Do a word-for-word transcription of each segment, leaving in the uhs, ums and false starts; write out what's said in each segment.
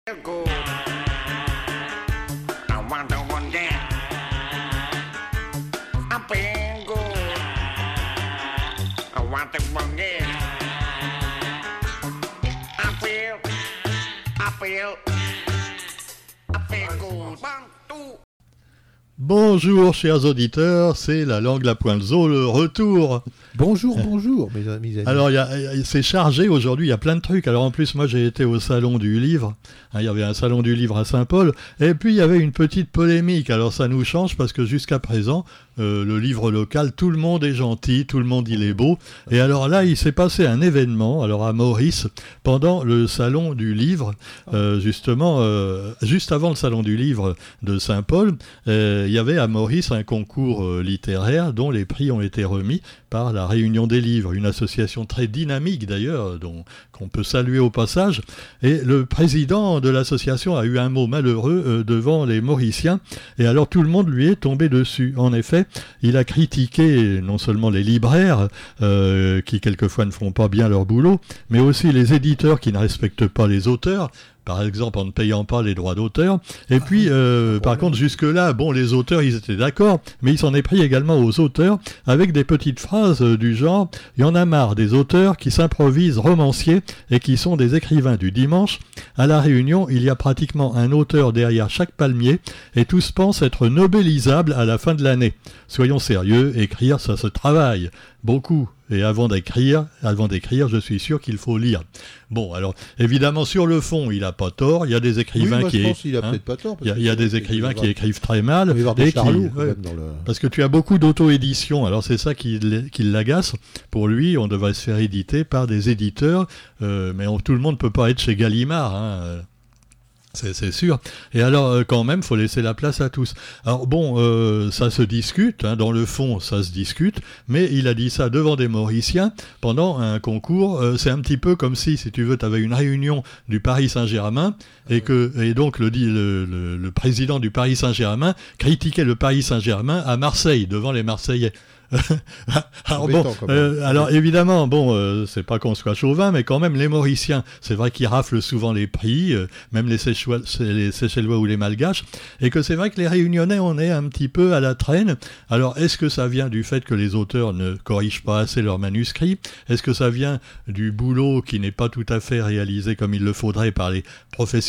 Bonjour chers auditeurs, c'est la langue la pointe zo, le retour. Bonjour, bonjour mes amis. Alors y a, c'est chargé aujourd'hui, il y a plein de trucs. Alors en plus moi j'ai été au salon du livre, hein, il y avait un salon du livre à Saint-Paul, et puis il y avait une petite polémique. Alors ça nous change parce que jusqu'à présent, euh, le livre local, tout le monde est gentil, tout le monde il est beau. Et alors là il s'est passé un événement, alors à Maurice, pendant le salon du livre, euh, justement, euh, juste avant le salon du livre de Saint-Paul, euh, il y avait à Maurice un concours euh, littéraire dont les prix ont été remis par la Réunion des livres, une association très dynamique d'ailleurs, dont, qu'on peut saluer au passage. Et le président de l'association a eu un mot malheureux euh, devant les Mauriciens, et alors tout le monde lui est tombé dessus. En effet, il a critiqué non seulement les libraires, euh, qui quelquefois ne font pas bien leur boulot, mais aussi les éditeurs qui ne respectent pas les auteurs, par exemple en ne payant pas les droits d'auteur. Et puis, euh, par contre, jusque-là, bon, les auteurs, ils étaient d'accord, mais il s'en est pris également aux auteurs, avec des petites phrases euh, du genre « Il y en a marre des auteurs qui s'improvisent romanciers et qui sont des écrivains du dimanche. À La Réunion, il y a pratiquement un auteur derrière chaque palmier, et tous pensent être nobelisables à la fin de l'année. Soyons sérieux, écrire, ça se travaille. Beaucoup. Et avant d'écrire, avant d'écrire, je suis sûr qu'il faut lire. » Bon, alors, évidemment, sur le fond, il n'a pas tort. Il y a des écrivains oui, moi, qui... Je pense qu'il a hein, peut-être pas tort. Il y a, il y a des écrivains qui écrivent très mal. Il va y avoir des et charlots, qui, quand ouais, même, dans le... Parce que tu as beaucoup d'auto-édition. Alors, c'est ça qui, qui l'agace. Pour lui, on devrait se faire éditer par des éditeurs. Euh, mais on, tout le monde ne peut pas être chez Gallimard, hein. C'est, c'est sûr. Et alors, euh, quand même, faut laisser la place à tous. Alors bon, euh, ça se discute, hein, dans le fond, ça se discute, mais il a dit ça devant des Mauriciens pendant un concours. Euh, c'est un petit peu comme si, si tu veux, tu avais une réunion du Paris Saint-Germain et que et donc le, le, le, le président du Paris Saint-Germain critiquait le Paris Saint-Germain à Marseille, devant les Marseillais. alors bon, euh, alors évidemment, bon, euh, c'est pas qu'on soit chauvin, mais quand même les Mauriciens, c'est vrai qu'ils raflent souvent les prix, euh, même les Seychellois, les Seychellois ou les Malgaches, et que c'est vrai que les Réunionnais, on est un petit peu à la traîne. Alors, est-ce que ça vient du fait que les auteurs ne corrigent pas assez leurs manuscrits ? Est-ce que ça vient du boulot qui n'est pas tout à fait réalisé comme il le faudrait par les professionnels ?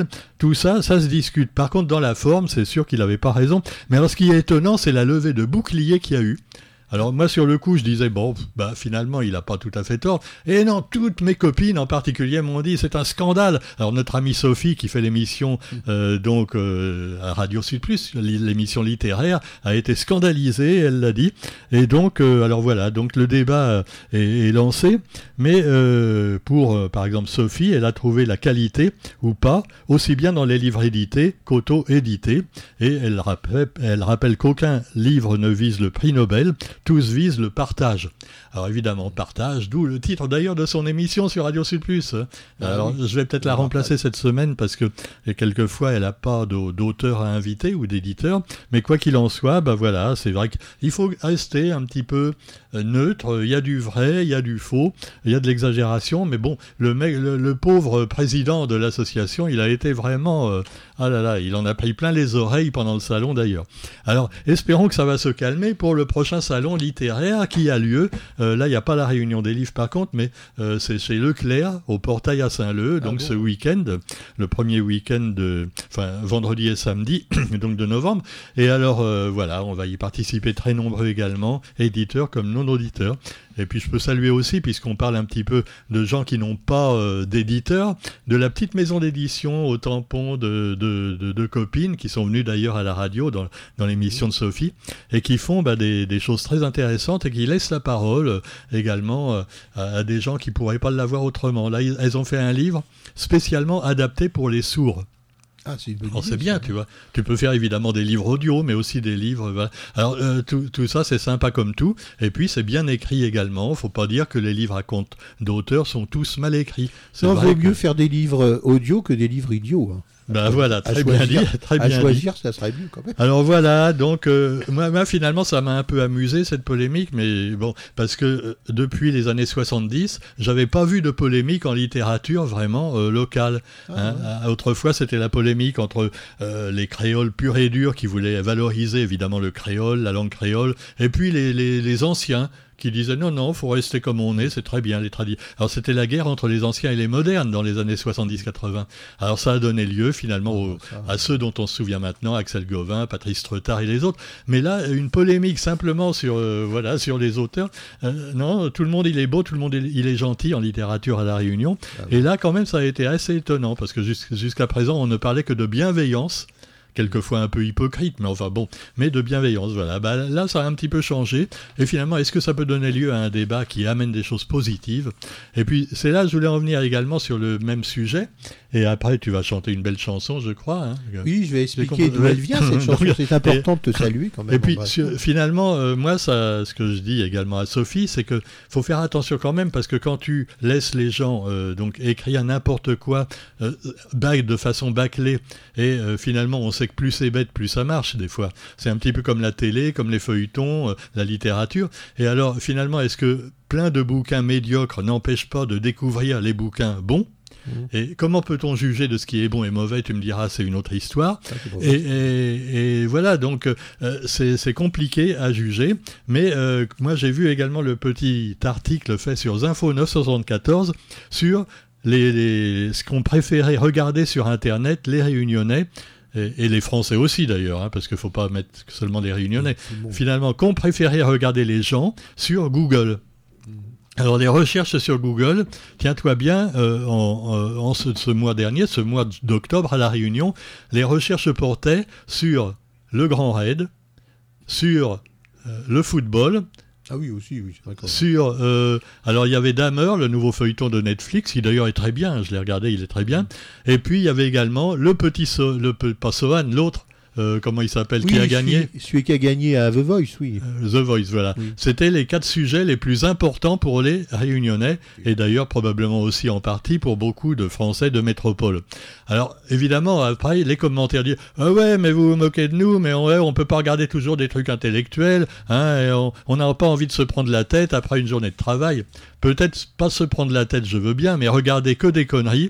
Tout ça, ça se discute. Par contre, dans la forme, c'est sûr qu'il n'avait pas raison. Mais alors, ce qui est étonnant, c'est la levée de bouclier qu'il y a eu. Alors moi sur le coup je disais bon bah finalement il a pas tout à fait tort, et non, toutes mes copines en particulier m'ont dit c'est un scandale. Alors notre amie Sophie qui fait l'émission euh, donc euh, à Radio Sud Plus, l'émission littéraire, a été scandalisée, elle l'a dit, et donc euh, alors voilà, donc le débat est, est lancé, mais euh, pour euh, par exemple Sophie, elle a trouvé la qualité ou pas aussi bien dans les livres édités qu'auto-édités, et elle rappelle, elle rappelle qu'aucun livre ne vise le prix Nobel. Tous visent le partage. Alors évidemment, partage, d'où le titre d'ailleurs de son émission sur Radio Sud Plus. Alors ah oui. Je vais peut-être la remplacer cette semaine parce que quelquefois elle n'a pas d'auteur à inviter ou d'éditeur. Mais quoi qu'il en soit, bah voilà, c'est vrai qu'il faut rester un petit peu neutre. Il y a du vrai, il y a du faux, il y a de l'exagération. Mais bon, le, mec, le, le pauvre président de l'association, il a été vraiment... Euh, ah là là, il en a pris plein les oreilles pendant le salon d'ailleurs. Alors espérons que ça va se calmer pour le prochain salon littéraire qui a lieu. Euh, là, il n'y a pas la Réunion des livres par contre, mais euh, c'est chez Leclerc, au Portail à Saint-Leu, donc ah bon. Ce week-end, le premier week-end de, enfin vendredi et samedi, donc de novembre. Et alors euh, voilà, on va y participer très nombreux également, éditeurs comme non-auditeurs. Et puis je peux saluer aussi, puisqu'on parle un petit peu de gens qui n'ont pas euh, d'éditeurs, de la petite maison d'édition au tampon de, de, de, de copines, qui sont venues d'ailleurs à la radio dans, dans l'émission de Sophie, et qui font bah, des, des choses très intéressantes et qui laissent la parole euh, également euh, à, à des gens qui ne pourraient pas l'avoir autrement. Là, ils, elles ont fait un livre spécialement adapté pour les sourds. Ah, c'est une bonne Alors idée, c'est bien, ça. tu vois. Tu peux faire évidemment des livres audio, mais aussi des livres. Voilà. Alors euh, tout, tout ça, c'est sympa comme tout. Et puis c'est bien écrit également. Faut pas dire que les livres à compte d'auteurs sont tous mal écrits. C'est Non, il vrai vaut que- mieux faire des livres audio que des livres idiots. Hein. Ben voilà, À très bien choisir- dit, très À bien dit. choisir, ça serait mieux quand même. Alors voilà, donc euh, moi, moi, finalement ça m'a un peu amusé cette polémique, mais bon, parce que euh, depuis les années soixante-dix, j'avais pas vu de polémique en littérature vraiment euh, locale. Ah, hein. ouais. Euh, Autrefois c'était la polémique entre euh, les créoles purs et durs qui voulaient valoriser évidemment le créole, la langue créole, et puis les, les, les anciens qui disaient non, non, faut rester comme on est, c'est très bien les traditions. Alors c'était la guerre entre les anciens et les modernes dans les années soixante-dix quatre-vingts. Alors ça a donné lieu finalement au- Ça, à ceux dont on se souvient maintenant, Axel Gauvin, Patrice Treutard et les autres. Mais là, une polémique simplement sur, euh, voilà, sur les auteurs. Euh, non, tout le monde il est beau, tout le monde il il est gentil en littérature à La Réunion. Ah Et là, quand même, ça a été assez étonnant parce que jus- jusqu'à présent, on ne parlait que de bienveillance. Quelquefois un peu hypocrite, mais enfin bon, mais de bienveillance, voilà. Bah, là, ça a un petit peu changé. Et finalement, est-ce que ça peut donner lieu à un débat qui amène des choses positives ? Et puis, c'est là que je voulais en venir également sur le même sujet. Et après, tu vas chanter une belle chanson, je crois. Hein. Oui, je vais J'ai expliquer compris. d'où elle vient, cette chanson. Donc, C'est important de te saluer quand même. Et puis en bref. sur- finalement, euh, moi, ça, ce que je dis également à Sophie, c'est que faut faire attention quand même parce que quand tu laisses les gens euh, donc écrire n'importe quoi euh, bac- de façon bâclée et euh, finalement on sait que plus c'est bête, plus ça marche des fois. C'est un petit peu comme la télé, comme les feuilletons, euh, la littérature. Et alors finalement, est-ce que plein de bouquins médiocres n'empêchent pas de découvrir les bouquins bons ? Et comment peut-on juger de ce qui est bon et mauvais ? Tu me diras, c'est une autre histoire. Ça, c'est pour Et, et- et voilà, donc euh, c'est c'est compliqué à juger. Mais euh, moi, j'ai vu également le petit article fait sur Zinfo neuf cent soixante-quatorze sur les, les- ce qu'on préférait regarder sur Internet, les Réunionnais. Et, et les Français aussi d'ailleurs, hein, parce qu'il ne faut pas mettre seulement les Réunionnais. Tout le monde. Finalement, qu'on préférait regarder les gens sur Google. Alors les recherches sur Google, tiens-toi bien, euh, en, en- en ce, ce mois dernier, ce mois d'octobre à La Réunion, les recherches portaient sur le Grand Raid, sur euh, le football, Ah oui, aussi, oui. c'est vrai qu'on- sur... euh, alors il y avait Dahmer, le nouveau feuilleton de Netflix, qui d'ailleurs est très bien, je l'ai regardé, il est très bien. Et puis il y avait également le petit... So- le, pe- pas Sohan, l'autre, euh, comment il s'appelle, Oui, qui a celui- gagné Celui qui a gagné à The Voice, oui. Euh, The Voice, voilà. Oui. C'était les quatre sujets les plus importants pour les Réunionnais, et d'ailleurs probablement aussi en partie pour beaucoup de Français de métropole. Alors évidemment, après, les commentaires disent « Ah ouais, mais vous vous moquez de nous, mais on, ouais, on peut pas regarder toujours des trucs intellectuels, hein, et on on n'a pas envie de se prendre la tête après une journée de travail. » Peut-être pas se prendre la tête, je veux bien, mais regarder que des conneries,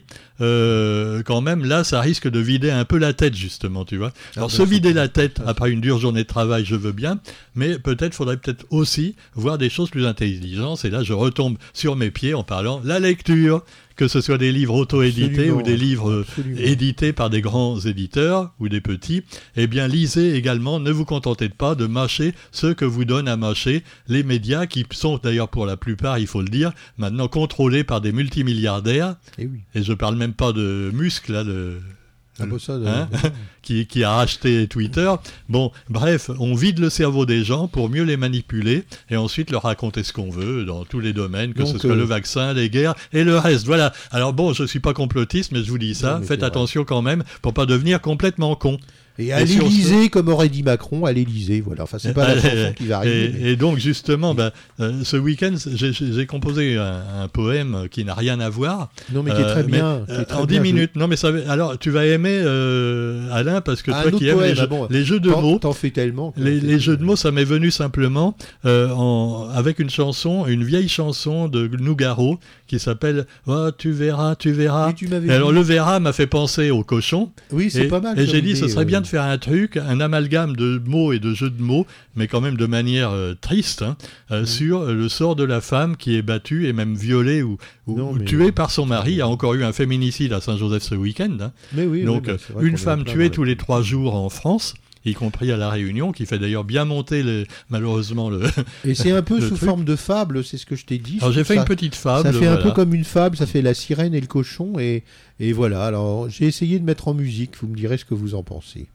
euh, quand même, là, ça risque de vider un peu la tête, justement, tu vois. Alors, ben, se c'est vider clair. la tête Ah, après une dure journée de travail, je veux bien, mais peut-être faudrait peut-être aussi voir des choses plus intelligentes. Et là, je retombe sur mes pieds en parlant la lecture, que ce soit des livres auto-édités Absolument, ou des livres euh, absolument. édités par des grands éditeurs ou des petits. Eh bien, lisez également, ne vous contentez pas de mâcher ce que vous donnent à mâcher les médias, qui sont d'ailleurs pour la plupart, il faut le dire, maintenant contrôlés par des multimilliardaires. Eh oui. Et je parle même pas de Musk, là, de... Ah bah ça, Hein euh, qui, qui a racheté Twitter. Bon, bref, on vide le cerveau des gens pour mieux les manipuler et ensuite leur raconter ce qu'on veut dans tous les domaines, que Donc, ce soit euh, le vaccin, les guerres et le reste. Voilà. Alors bon, je suis pas complotiste, mais je vous dis ça. Non, mais Faites c'est attention quand même pour pas devenir complètement con. Et à Et sur l'Élysée, comme aurait dit Macron, à l'Élysée, voilà. Enfin, c'est pas la chanson qui va arriver. mais- Et, et donc justement, bah, euh, ce week-end, j'ai- j'ai composé un, un poème qui n'a rien à voir. Non, mais qui est très Euh, bien. mais, qui est euh, très en bien, dix je- minutes. Non, mais ça. va- Alors, tu vas aimer euh, Alain parce que Ah, toi un qui autre aimes les, poème, jeux, ah bon. les jeux de T'en- mots. T'en fais tellement. que- Les, les jeux de mots, ça m'est venu simplement euh, en, avec une chanson, une vieille chanson de Nougaro qui s'appelle oh, tu verras, tu verras. Et tu m'avais Et alors dit- le verra m'a fait penser au cochon. Oui, c'est Et, pas mal. et comme j'ai dit, idée, ce serait euh. bien de faire un truc, un amalgame de mots et de jeux de mots, mais quand même de manière euh, triste, hein, euh, Mhm. sur le sort de la femme qui est battue et même violée ou, ou- Non, ou mais- tuée par son mari. Il y a encore eu un féminicide à Saint-Joseph ce week-end. Hein. Mais oui, oui, Donc, bah, c'est vrai une qu'on est en femme plein tuée dans tous la- les trois jours en France, y compris à La Réunion, qui fait d'ailleurs bien monter le, malheureusement le... Et c'est un peu le sous truc. forme de fable, c'est ce que je t'ai dit. Alors Je j'ai trouve fait ça- une petite fable. Ça fait un voilà. peu comme une fable, ça fait la sirène et le cochon, et, et voilà. Alors j'ai essayé de mettre en musique, vous me direz ce que vous en pensez.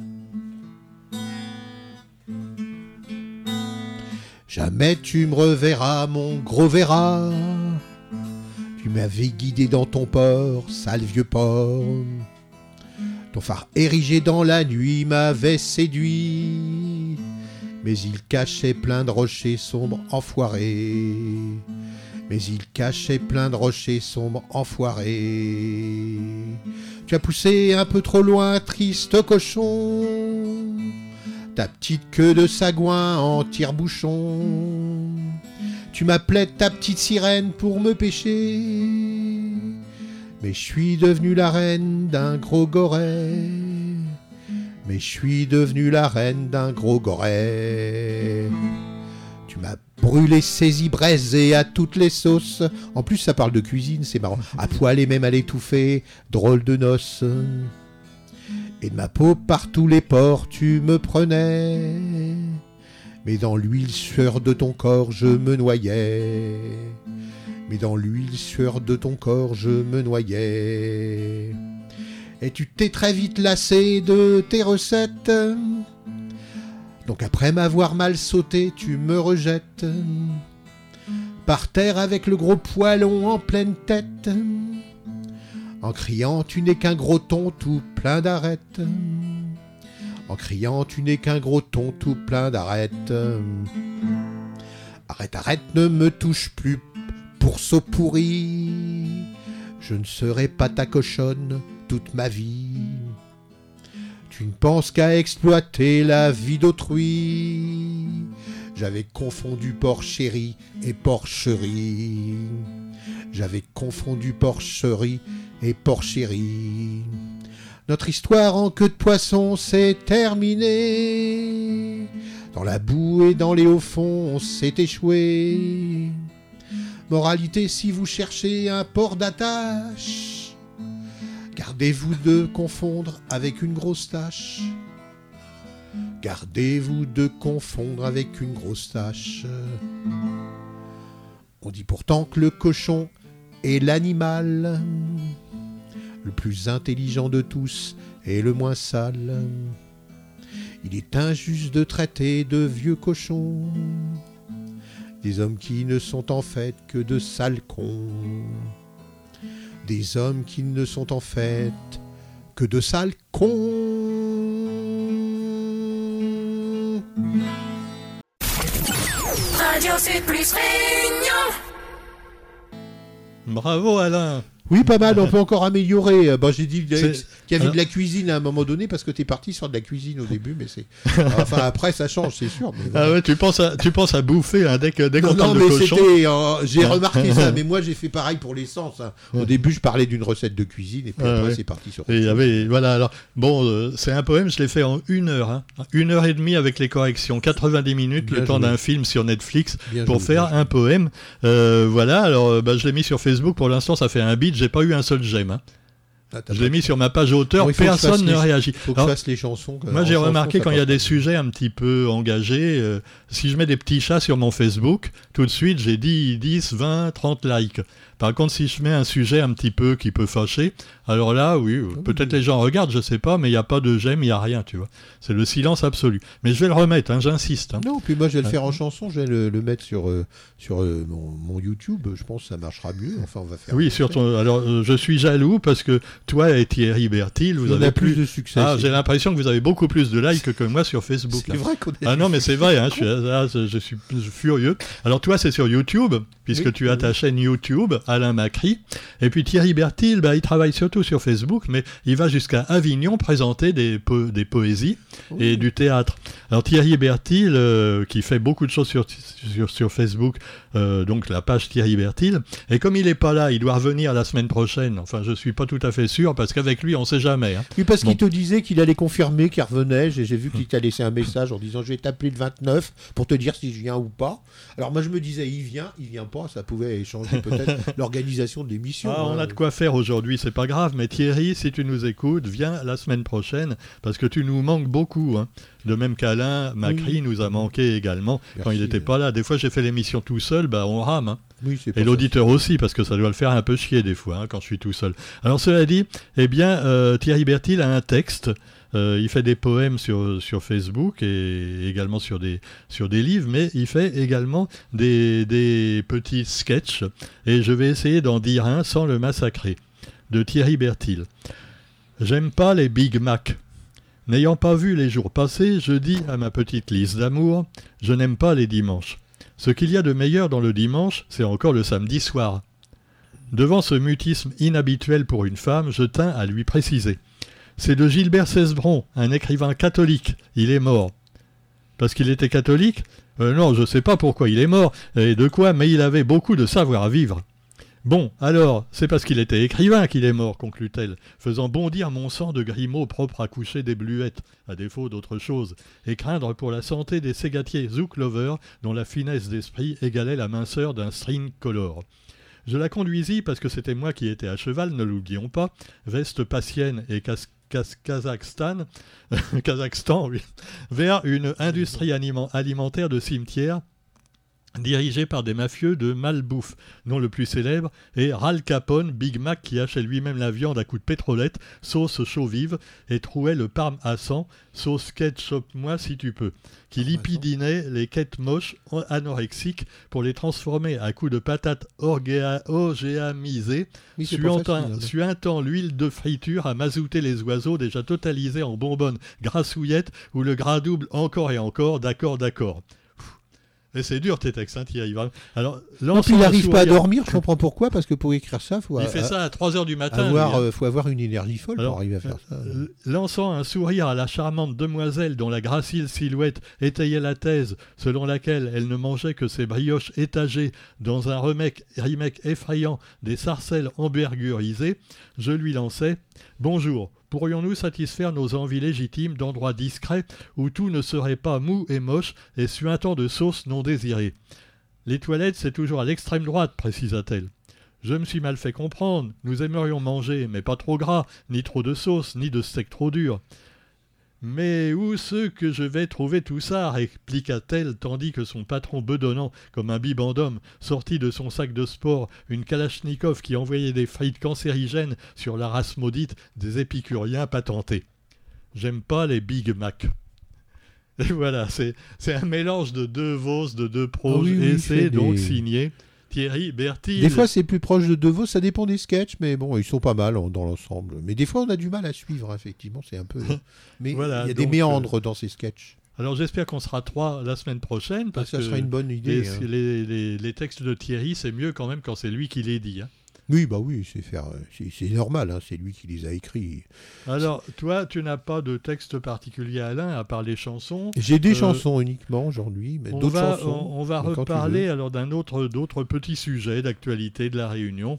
Jamais tu me reverras, mon gros verra. Tu m'avais guidé dans ton port, sale vieux port. Ton Ton phare érigé dans la nuit m'avait séduit, mais il cachait plein de rochers sombres enfoirés. Mais il cachait plein de rochers sombres enfoirés. Tu as poussé un peu trop loin, triste cochon, ta petite queue de sagouin en tire-bouchon. Tu m'appelais ta petite sirène pour me pêcher, mais je suis devenu la reine d'un gros goret. Mais je suis devenu la reine d'un gros goret. Tu m'as brûlé saisi braisé à toutes les sauces. En plus ça parle de cuisine, c'est marrant. À poil et même à l'étouffer, drôle de noces. Et de ma peau par tous les pores tu me prenais, mais dans l'huile sueur de ton corps je me noyais. Mais dans l'huile sueur de ton corps je me noyais. Et tu t'es très vite lassé de tes recettes, donc après m'avoir mal sauté, tu me rejettes par terre avec le gros poilon en pleine tête, en criant tu n'es qu'un gros thon tout plein d'arêtes. En criant tu n'es qu'un gros thon tout plein d'arêtes. Arrête, arrête, ne me touche plus, pourceau pourri. Je ne serai pas ta cochonne toute ma vie. Tu ne penses qu'à exploiter la vie d'autrui. J'avais confondu porcherie et porcherie. J'avais confondu porcherie et porcherie. Notre histoire en queue de poisson s'est terminée. Dans la boue et dans les hauts fonds on s'est échoué. Moralité, si vous cherchez un port d'attache, gardez-vous de confondre avec une grosse tache. Gardez-vous de confondre avec une grosse tache. On dit pourtant que le cochon est l'animal le plus intelligent de tous et le moins sale. Il est injuste de traiter de vieux cochons des hommes qui ne sont en fait que de sales cons. Des hommes qui ne sont en fait que de sales cons. Radio Sud Plus Réunion. Bravo Alain. Oui, pas mal, on peut encore améliorer. Bon, j'ai dit qu'il y avait Alors... de la cuisine à un moment donné parce que tu es parti sur de la cuisine au début, mais c'est. Enfin, après, ça change, c'est sûr. Mais voilà. Ah ouais, tu penses à, tu penses à bouffer hein, dès, que, dès qu'on non, parle non, de mais cochon. c'était, euh, j'ai remarqué ça, mais moi j'ai fait pareil pour l'essence. Hein. Au début, je parlais d'une recette de cuisine et puis Ah, après, ouais. c'est parti sur. Et il y avait, voilà, alors, bon, euh, c'est un poème, je l'ai fait en une heure, hein. Une heure et demie avec les corrections, quatre-vingt-dix minutes, Bien le temps joué. d'un film sur Netflix Bien pour joué, faire bien joué. un poème. Euh, voilà, alors, euh, bah, je l'ai mis sur Facebook, pour l'instant, ça fait un beat, j'ai pas eu un seul j'aime, hein. Ah, t'as Je pas- l'ai mis sur ma page auteur, Non, il faut que je personne fasse ne les- réagit. Faut que Alors, je fasse les chansons. que- moi, en j'ai chanson, remarqué ça quand il y a passe des pas. sujets un petit peu engagés, euh, si je mets des petits chats sur mon Facebook, tout de suite, j'ai dix, dix, vingt, trente likes. Par contre, si je mets un sujet un petit peu qui peut fâcher, alors là, oui, euh, oui. peut-être les gens regardent, je sais pas, mais il n'y a pas de j'aime, il n'y a rien, tu vois. C'est le silence absolu. Mais je vais le remettre, hein, j'insiste. Hein. Non, puis moi je vais le Ah. faire en chanson, je vais le, le mettre sur, euh, sur euh, mon, mon YouTube, je pense que ça marchera mieux. Enfin, on va faire. Oui, sur ton... alors euh, je suis jaloux parce que toi et Thierry Bertil, vous on avez a plus plus... de succès. Ah, c'est- j'ai l'impression que vous avez beaucoup plus de likes que moi sur Facebook. c'est là. vrai qu'on a Ah du non, mais succès. c'est vrai, hein, je, suis, ah, je, je suis furieux. Alors toi, c'est sur YouTube, puisque Oui, tu as oui. ta chaîne YouTube, Alain Macri. Et puis Thierry Bertil, bah, il travaille surtout sur Facebook, mais il va jusqu'à Avignon présenter des, po- des poésies Oui. et du théâtre. Alors Thierry Bertil, euh, qui fait beaucoup de choses sur, sur, sur Facebook, euh, donc la page Thierry Bertil, et comme il n'est pas là, il doit revenir la semaine prochaine. Enfin, je suis pas tout à fait sûr, parce qu'avec lui, on sait jamais. Hein. Oui, parce Bon. qu'il te disait qu'il allait confirmer qu'il revenait. J'ai j'ai vu qu'il t'a laissé un message en disant je vais t'appeler le vingt-neuf pour te dire si je viens ou pas. Alors moi je me disais il vient, il vient pas, ça pouvait changer peut-être l'organisation de l'émission. Ah, on hein. a de quoi faire aujourd'hui, c'est pas grave, mais Thierry, si tu nous écoutes, viens la semaine prochaine, parce que tu nous manques beaucoup. Hein. De même qu'Alain Macri Oui. nous a manqué également quand Merci. il n'était pas là. Des fois, j'ai fait l'émission tout seul, bah, on rame. Hein. Oui, c'est Et pour ça. l'auditeur aussi, parce que ça doit le faire un peu chier des fois, hein, quand je suis tout seul. Alors cela dit, eh bien, euh, Thierry Bertil a un texte. Euh, il fait des poèmes sur, sur Facebook et également sur des, sur des livres, mais il fait également des, des petits sketchs. Et je vais essayer d'en dire un sans le massacrer, de Thierry Bertil. J'aime pas les Big Mac. N'ayant pas vu les jours passés, je dis à ma petite Lise d'amour, je n'aime pas les dimanches. Ce qu'il y a de meilleur dans le dimanche, c'est encore le samedi soir. Devant ce mutisme inhabituel pour une femme, je tins à lui préciser. C'est de Gilbert Cesbron, un écrivain catholique. Il est mort. Parce qu'il était catholique ? euh, Non, je ne sais pas pourquoi il est mort, et de quoi, mais il avait beaucoup de savoir-vivre. Bon, alors, c'est parce qu'il était écrivain qu'il est mort, conclut-elle, faisant bondir mon sang de Grimaud propre à coucher des bluettes, à défaut d'autre chose, et craindre pour la santé des ségatiers Zouklover, dont la finesse d'esprit égalait la minceur d'un string color. Je la conduisis parce que c'était moi qui étais à cheval, ne l'oublions pas, veste passienne et casque Kazakhstan, Kazakhstan, oui, vers une industrie aliment- alimentaire de cimetière dirigée par des mafieux de malbouffe, dont le plus célèbre est Ral Capone, Big Mac qui hachait lui-même la viande à coups de pétrolette, sauce chaux-vive, et trouait le parme à sang, sauce ketchup-moi si tu peux, qui lipidinait les quêtes moches anorexiques pour les transformer à coups de patates orgéa- ogéamisées, Oui, c'est pas suintant, facile, hein. suintant l'huile de friture à mazouter les oiseaux déjà totalisés en bonbonnes grassouillettes ou le gras double encore et encore, d'accord, d'accord. Et c'est dur tes textes, hein, Thierry. Alors, Non, puis il n'arrive pas à dormir, je comprends pourquoi, parce que pour écrire ça, faut il a- fait ça à trois heures du matin. avoir, lui, hein. euh, faut avoir une énergie folle Alors, pour arriver à faire ça. Euh, Lançant un sourire à la charmante demoiselle dont la gracile silhouette étayait la thèse selon laquelle elle ne mangeait que ses brioches étagées dans un remake, remake effrayant des sarcelles hamburgurisées, je lui lançais « Bonjour, pourrions-nous satisfaire nos envies légitimes d'endroits discrets où tout ne serait pas mou et moche et suintant de sauce non désirée ? Les toilettes, c'est toujours à l'extrême droite, précisa-t-elle. Je me suis mal fait comprendre. Nous aimerions manger, mais pas trop gras, ni trop de sauce, ni de steak trop dur. Mais où ce que je vais trouver tout ça, répliqua-t-elle, tandis que son patron bedonnant, comme un bibendum, sortit de son sac de sport une kalachnikov qui envoyait des frites cancérigènes sur la race maudite des épicuriens patentés. J'aime pas les Big Mac. Et voilà, c'est, c'est un mélange de deux Vos, de deux proses, Ah oui, oui, et il c'est fait donc des- signé Thierry Bertil. Des fois, c'est plus proche de De Vos, ça dépend des sketchs, mais bon, ils sont pas mal en- dans l'ensemble. Mais des fois, on a du mal à suivre, effectivement, c'est un peu... Mais Voilà, il y a des donc, méandres dans ces sketchs. Alors j'espère qu'on sera trois la semaine prochaine, Ah, parce ça que sera une bonne idée. les, hein. les- les- les textes de Thierry, c'est mieux quand même quand c'est lui qui les dit. hein. Oui, bah oui, c'est faire, euh, c'est, c'est normal, hein, c'est lui qui les a écrits. Alors, toi, tu n'as pas de texte particulier, Alain, à part les chansons. J'ai des Euh, chansons uniquement aujourd'hui, mais On d'autres va, chansons. on, on va mais quand tu reparler veux. alors d'un autre, d'autres petits sujets d'actualité de la Réunion.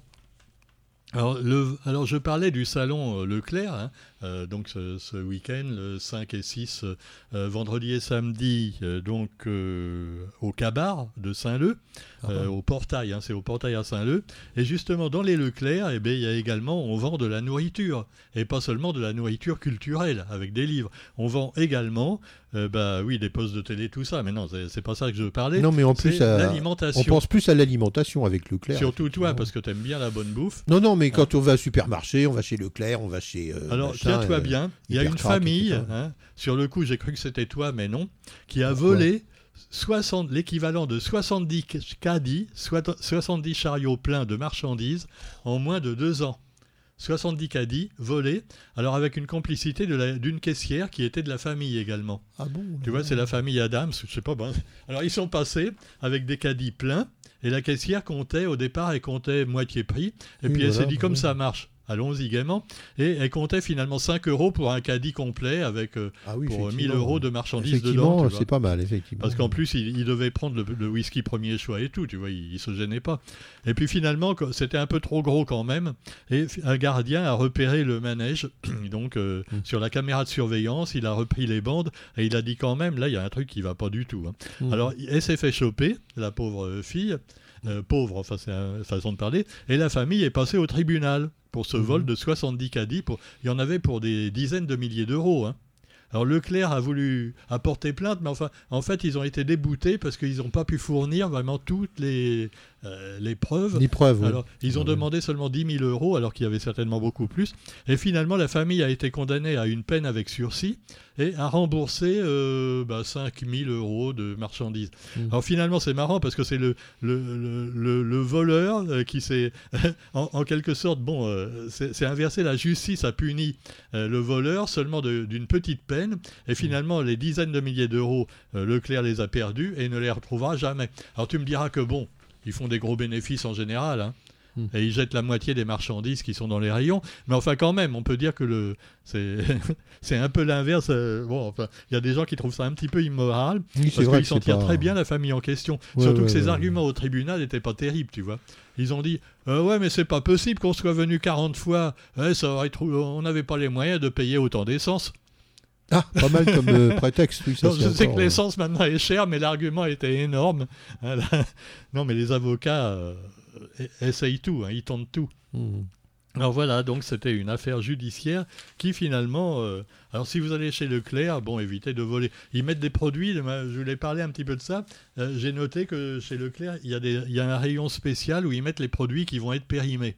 Alors, le, alors je parlais du salon euh, Leclerc, hein, euh, donc ce, ce week-end, le cinq et six, euh, vendredi et samedi, euh, donc euh, au Cabar de Saint-Leu, Ah euh, ouais. au Portail, hein, c'est au Portail à Saint-Leu. Et justement, dans les Leclerc, eh bien, il y a également, on vend de la nourriture, et pas seulement de la nourriture culturelle, avec des livres. On vend également, euh, bah oui, des postes de télé, tout ça, mais non, c'est, c'est pas ça que je veux parler. Non, mais en c'est plus, à- l'alimentation. on pense plus à l'alimentation avec Leclerc. Surtout toi, effectivement. parce que t'aimes bien la bonne bouffe. Non, non, mais quand on va au supermarché, on va chez Leclerc, on va chez... euh, Alors, machin, tiens-toi euh, bien, il y a une Hypertrac et famille, tout ça. hein, sur le coup, j'ai cru que c'était toi, mais non, qui a Pourquoi volé soixante, l'équivalent de soixante-dix caddies, soit- soixante-dix chariots pleins de marchandises en moins de deux ans. soixante-dix caddies volés, alors avec une complicité de la- d'une caissière qui était de la famille également. Ah bon Tu vois, c'est la famille Adams, je sais pas. Ben... Alors, ils sont passés avec des caddies pleins, et la caissière comptait, au départ, elle comptait moitié prix, et Oui, puis elle voilà, s'est dit, comme voilà. ça marche, allons-y gaiement, et elle comptait finalement cinq euros pour un caddie complet, avec euh, Ah oui, pour mille effectivement. euros de marchandises Effectivement, dedans. Tu vois. c'est pas mal, effectivement. Parce qu'en plus, il, il devait prendre le, le whisky premier choix et tout, tu vois, il, il se gênait pas. Et puis finalement, quand- c'était un peu trop gros quand même, et fi- un gardien a repéré le manège, donc euh, Mm. sur la caméra de surveillance, il a repris les bandes, et il a dit quand même, là, il y a un truc qui va pas du tout. hein. Mm. Alors, elle s'est fait choper, la pauvre euh, fille, euh, pauvre, enfin, c'est une façon de parler, et la famille est passée au tribunal pour ce Mhm. vol de soixante-dix caddies. Pour... Il y en avait pour des dizaines de milliers d'euros. Hein. Alors Leclerc a voulu apporter plainte, mais enfin, en fait, ils ont été déboutés parce qu'ils n'ont pas pu fournir vraiment toutes les, euh, l'épreuve. L'épreuve, oui. Alors, ils ont Oui. demandé seulement dix mille euros, alors qu'il y avait certainement beaucoup plus. Et finalement, la famille a été condamnée à une peine avec sursis et a remboursé euh, bah, cinq mille euros de marchandises. Mmh. Alors finalement, c'est marrant parce que c'est le, le, le, le, le voleur euh, qui s'est, en, en quelque sorte, bon, euh, c'est, c'est inversé. La justice a puni euh, le voleur seulement de, d'une petite peine. Et finalement, les dizaines de milliers d'euros, euh, Leclerc les a perdus et ne les retrouvera jamais. Alors tu me diras que bon, ils font des gros bénéfices en général, hein. Mm. Et ils jettent la moitié des marchandises qui sont dans les rayons. Mais enfin, quand même, on peut dire que le, c'est, c'est un peu l'inverse. euh, Bon, enfin, il y a des gens qui trouvent ça un petit peu immoral. Oui, c'est Parce vrai qu'ils que s'en c'est tirent pas- très bien, la famille en question. Ouais, Surtout ouais, que ces ouais, arguments au tribunal n'étaient pas terribles, tu vois. Ils ont dit euh, ouais, mais c'est pas possible qu'on soit venu quarante fois. Ouais, ça aurait trou- on n'avait pas les moyens de payer autant d'essence. Ah, pas mal comme euh, prétexte, oui. Ça, Non, c'est je sais encore, que l'essence maintenant est chère, mais l'argument était énorme. Voilà. Non, mais les avocats euh, essayent tout, hein, ils tentent tout. euh, mm. Alors voilà, donc c'était une affaire judiciaire qui finalement... euh, alors si vous allez chez Leclerc, bon, évitez de voler. Ils mettent des produits, je voulais parler un petit peu de ça. Euh, j'ai noté que chez Leclerc, il y, a des, il y a un rayon spécial où ils mettent les produits qui vont être périmés.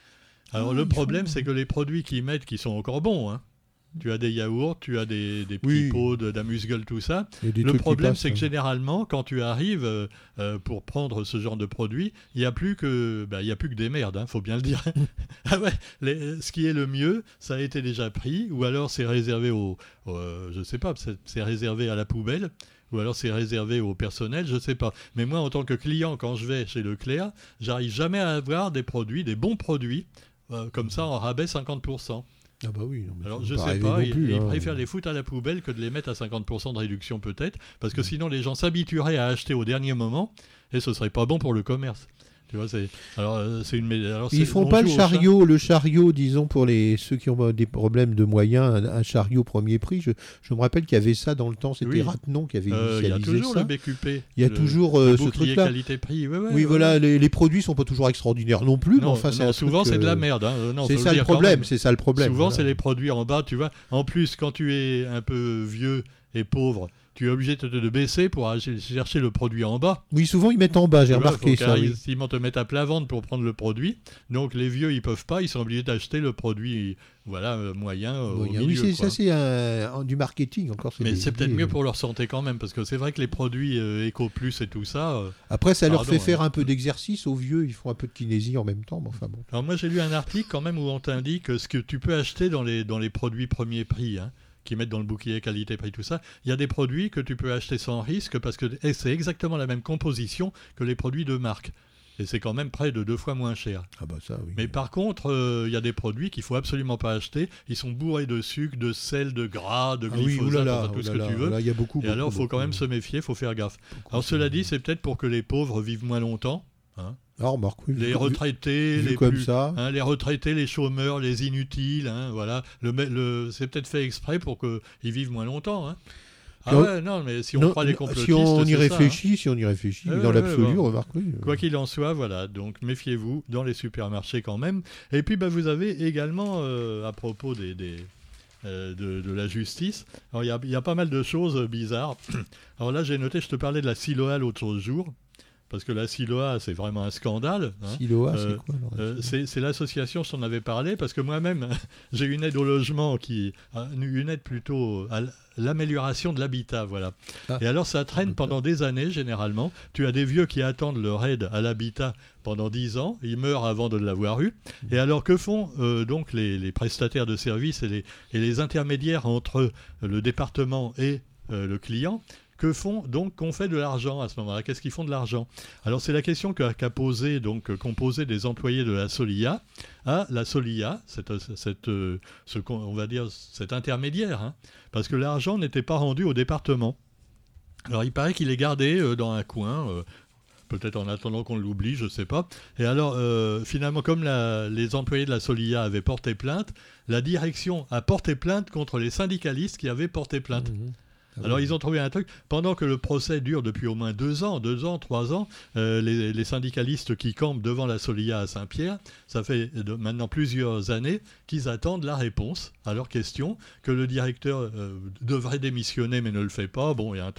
Alors Ah, le ils problème, font- c'est que les produits qu'ils mettent, qui sont encore bons, hein, tu as des yaourts, tu as des, des petits Oui. pots de- d'amuse-gueule, tout ça. Il y a des Le trucs qui problème, passent, c'est que hein. généralement, quand tu arrives euh, euh, pour prendre ce genre de produit, il n'y a plus que, bah, il y a plus que des merdes, hein, faut bien le dire. Ah ouais, les- ce qui est le mieux, ça a été déjà pris, ou alors c'est réservé au, au, euh, je sais pas, c'est, c'est réservé à la poubelle, ou alors c'est réservé au personnel, je sais pas. Mais moi, en tant que client, quand je vais chez Leclerc, j'arrive jamais à avoir des produits, des bons produits, euh, comme ça en rabais cinquante pour cent. Ah bah oui. non, mais Alors faut je sais arriver pas, non ils, plus, ils hein. préfèrent les foutre à la poubelle que de les mettre à cinquante pour cent de réduction peut-être, parce que sinon les gens s'habitueraient à acheter au dernier moment et ce serait pas bon pour le commerce. Tu vois, c'est alors euh, c'est une alors, Ils c'est- font on pas le joue au chat. chariot, le chariot, disons, pour les ceux qui ont des problèmes de moyens, un, un chariot premier prix. Je, je me rappelle qu'il y avait ça dans le temps, c'était Oui. Rattenon qui avait Euh, Il y a initialisé toujours ça. le B Q P. Il y a le- toujours le euh, ce bouclier truc-là. qualité-prix. Ouais, ouais, Oui, ouais, voilà, ouais. les, les produits sont pas toujours extraordinaires non plus, mais Non, enfin, c'est non, un souvent truc, c'est de la euh, merde. Hein. Non, c'est faut ça le le dire quand problème, même. c'est ça le problème. Souvent, voilà. c'est les produits en bas, tu vois. En plus, quand tu es un peu vieux et pauvre, tu es obligé de te de baisser pour aller chercher le produit en bas. Oui, souvent ils mettent en bas, j'ai Tu vois, remarqué faut ça. qu'ils- Oui. Ils vont te mettre à plat ventre pour prendre le produit. Donc les vieux, ils peuvent pas. Ils sont obligés d'acheter le produit, voilà, euh, moyen euh, Bon, au il y a- milieu. oui, c'est, quoi. ça c'est un- un- du marketing encore. Mais des c'est peut-être idées, mieux euh. pour leur santé quand même, parce que c'est vrai que les produits euh, Eco Plus et tout ça. euh, Après, ça leur Pardon, fait hein. faire un peu d'exercice aux vieux. Ils font un peu de kinésie en même temps. Mais enfin bon. Alors moi j'ai lu un article quand même où on t'indique ce que tu peux acheter dans les, dans les produits premier prix, hein, qui mettent dans le bouclier qualité-prix, tout ça. Il y a des produits que tu peux acheter sans risque parce que et c'est exactement la même composition que les produits de marque. Et c'est quand même près de deux fois moins cher. Ah bah ça, oui. Mais par contre, euh, il y a des produits qu'il faut absolument pas acheter. Ils sont bourrés de sucre, de sel, de gras, de Ah oui, glyphosate, oulala, enfin, tout ce que oulala, tu veux. là, il y a beaucoup. Et alors, il beaucoup, faut quand beaucoup. même se méfier, il faut faire gaffe. Beaucoup, Alors c'est- cela dit, c'est peut-être pour que les pauvres vivent moins longtemps. Hein. Ah, remarque, oui, Les vu- retraités, vu les comme plus, ça. hein, les retraités, les chômeurs, les inutiles, hein, voilà. Le, le, c'est peut-être fait exprès pour qu'ils vivent moins longtemps. Hein. Ah Puis on- ouais, non, mais si on Non, croit les non, complotistes, si on y c'est ça, hein. réfléchit, si on y réfléchit, Ouais, dans ouais, l'absolu, ouais. remarque, oui. Quoi qu'il en soit, voilà, donc méfiez-vous dans les supermarchés quand même. Et puis bah, vous avez également, euh, à propos des, des, euh, de, de la justice, alors il y a, il y a pas mal de choses euh, bizarres. Alors là j'ai noté, je te parlais de la Siloa l'autre jour, parce que la Siloa c'est vraiment un scandale. Hein. Siloa, Euh, c'est quoi alors, Euh, Siloa c'est, c'est l'association, je t'en avais parlé, parce que moi-même, j'ai une aide au logement, qui, une aide plutôt à l'amélioration de l'habitat, voilà. Ah. Et alors ça traîne pendant des années, généralement. Tu as des vieux qui attendent leur aide à l'habitat pendant dix ans, ils meurent avant de l'avoir eu. Et alors que font euh, donc les, les prestataires de services et les, et les intermédiaires entre le département et euh, le client? Que font donc qu'on fait de l'argent à ce moment-là? Qu'est-ce qu'ils font de l'argent? Alors c'est la question qu'a, qu'a posé donc euh, qu'ont posé des employés de la Solia à la Solia, cette, cette, euh, ce qu'on on va dire cet intermédiaire, hein, parce que l'argent n'était pas rendu au département. Alors il paraît qu'il est gardé euh, dans un coin. Euh, Peut-être en attendant qu'on l'oublie, je ne sais pas. Et alors, euh, finalement, comme la, les employés de la Solia avaient porté plainte, la direction a porté plainte contre les syndicalistes qui avaient porté plainte. Mhm. Ah Alors oui. ils ont trouvé un truc, pendant que le procès dure depuis au moins deux ans, deux ans, trois ans, euh, les, les syndicalistes qui campent devant la Solia à Saint-Pierre, ça fait de, maintenant plusieurs années qu'ils attendent la réponse à leur question, que le directeur euh, devrait démissionner mais ne le fait pas. Bon, il y a un truc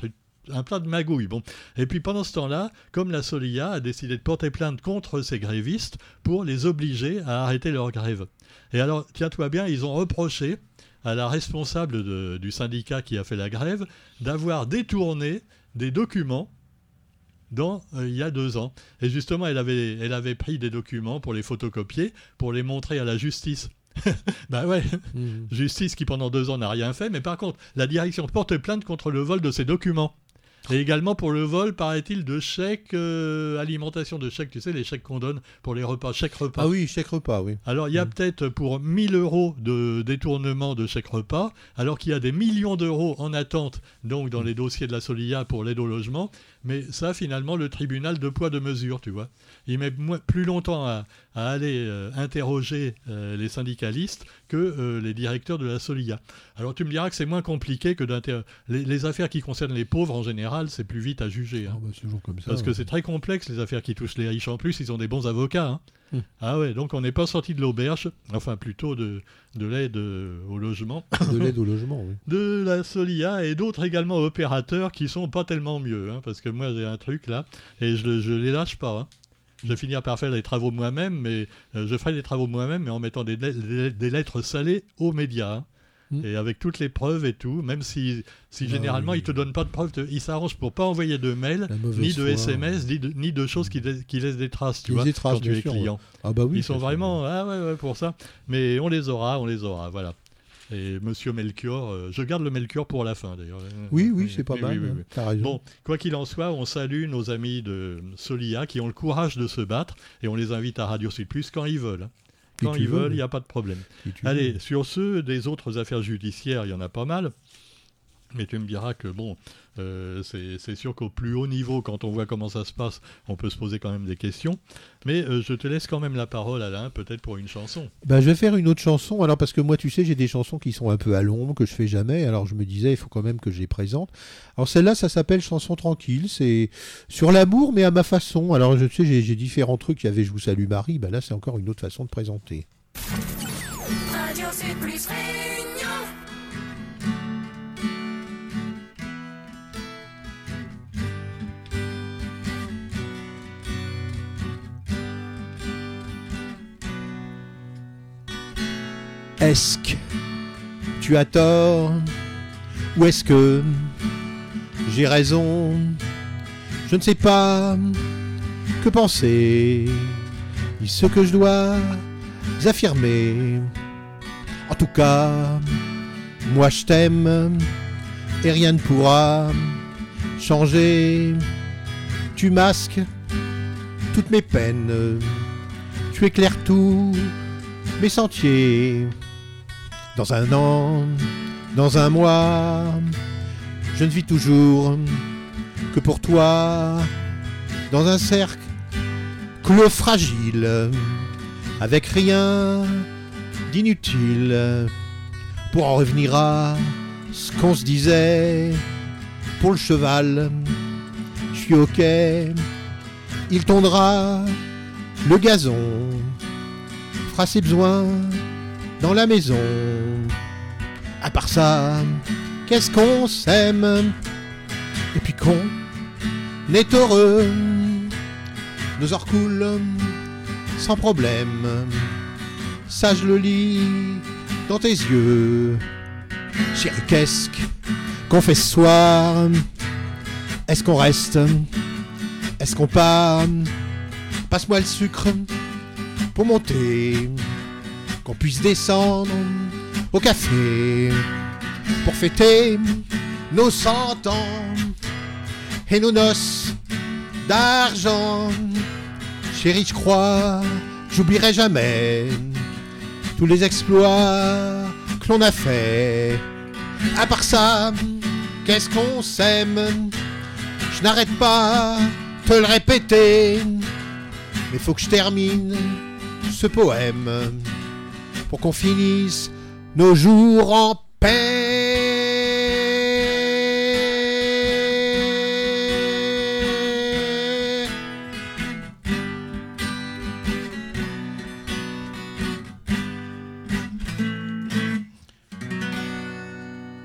un plat de magouille. Bon. Et puis pendant ce temps-là, comme la Solia a décidé de porter plainte contre ces grévistes pour les obliger à arrêter leur grève. Et alors, tiens-toi bien, ils ont reproché à la responsable de, du syndicat qui a fait la grève d'avoir détourné des documents dans, euh, il y a deux ans. Et justement, elle avait, elle avait pris des documents pour les photocopier, pour les montrer à la justice. Ben ouais, mmh. Justice qui pendant deux ans n'a rien fait, mais par contre, la direction porte plainte contre le vol de ces documents. Et également pour le vol, paraît-il, de chèques, euh, alimentation de chèques, tu sais, les chèques qu'on donne pour les repas, chèques repas. Ah oui, chèques repas, oui. Alors il y a mmh. peut-être pour mille euros de détournement de chèques repas, alors qu'il y a des millions d'euros en attente, donc dans mmh. les dossiers de la Solia pour l'aide au logement, mais ça, finalement, le tribunal de poids de mesure, tu vois. Il met moins, plus longtemps à, à aller euh, interroger euh, les syndicalistes que euh, les directeurs de la Solia. Alors tu me diras que c'est moins compliqué que d'inter... Les, les affaires qui concernent les pauvres, en général, c'est plus vite à juger. Hein. Ah bah, c'est toujours comme ça. Parce ouais. que c'est très complexe, les affaires qui touchent les riches. En plus, ils ont des bons avocats. Hein. Hum. Ah ouais, donc on n'est pas sorti de l'auberge, enfin plutôt de, de l'aide au logement. De l'aide au logement, oui. De la Solia et d'autres également opérateurs qui sont pas tellement mieux. Hein, parce que moi, j'ai un truc là, et je ne les lâche pas. Hein. Je vais finir par faire les travaux moi-même, mais euh, je ferai les travaux moi-même, mais en mettant des, des, des lettres salées aux médias. Hein. Mmh. Et avec toutes les preuves et tout, même si, si ah, généralement oui. ils ne te donnent pas de preuves, te, ils s'arrangent pour ne pas envoyer de mails, ni de foi, S M S, ni de, ni de choses qui, qui laissent des traces, tu vois, des traces, quand tu es sûr, client. Ouais. Ah bah oui, ils sont vraiment, ah ouais, ouais, pour ça. Mais on les aura, on les aura, voilà. Et Monsieur Melchior, euh, je garde le Melchior pour la fin d'ailleurs. Oui, oui, c'est pas oui, mal. Oui, oui, oui. T'as raison. Bon, quoi qu'il en soit, on salue nos amis de Solia qui ont le courage de se battre et on les invite à Radio Sud Plus quand ils veulent. Quand ils veulent, il n'y a pas de problème. Allez, veux. Sur ceux des autres affaires judiciaires, il y en a pas mal. Mais tu me diras que bon, euh, c'est, c'est sûr qu'au plus haut niveau, quand on voit comment ça se passe, on peut se poser quand même des questions. Mais euh, je te laisse quand même la parole, Alain, peut-être pour une chanson. Ben, je vais faire une autre chanson, alors parce que moi, tu sais, j'ai des chansons qui sont un peu à l'ombre, que je fais jamais, alors je me disais, il faut quand même que je les présente. Alors celle-là, ça s'appelle Chanson tranquille, c'est sur l'amour, mais à ma façon. Alors je sais, j'ai, j'ai différents trucs, il y avait Je vous salue Marie, ben là, c'est encore une autre façon de présenter. Radio Sud Plus Réunion. Est-ce que tu as tort ou est-ce que j'ai raison? Je ne sais pas que penser, ni ce que je dois affirmer. En tout cas, moi je t'aime et rien ne pourra changer. Tu masques toutes mes peines, tu éclaires tous mes sentiers. Dans un an, dans un mois, je ne vis toujours que pour toi. Dans un cercle clos fragile, avec rien d'inutile. Pour en revenir à ce qu'on se disait, pour le cheval, je suis ok. Il tondra le gazon, fera ses besoins dans la maison. À part ça, qu'est-ce qu'on s'aime et puis qu'on est heureux. Nos heures coulent sans problème, ça je le lis dans tes yeux. Chérie, qu'est-ce qu'on fait ce soir? Est-ce qu'on reste? Est-ce qu'on part? Passe-moi le sucre pour monter, qu'on puisse descendre au café pour fêter nos cent ans et nos noces d'argent. Chérie, je crois, j'oublierai jamais tous les exploits que l'on a fait. À part ça, qu'est-ce qu'on s'aime? Je n'arrête pas de te le répéter, mais faut que je termine ce poème pour qu'on finisse nos jours en paix.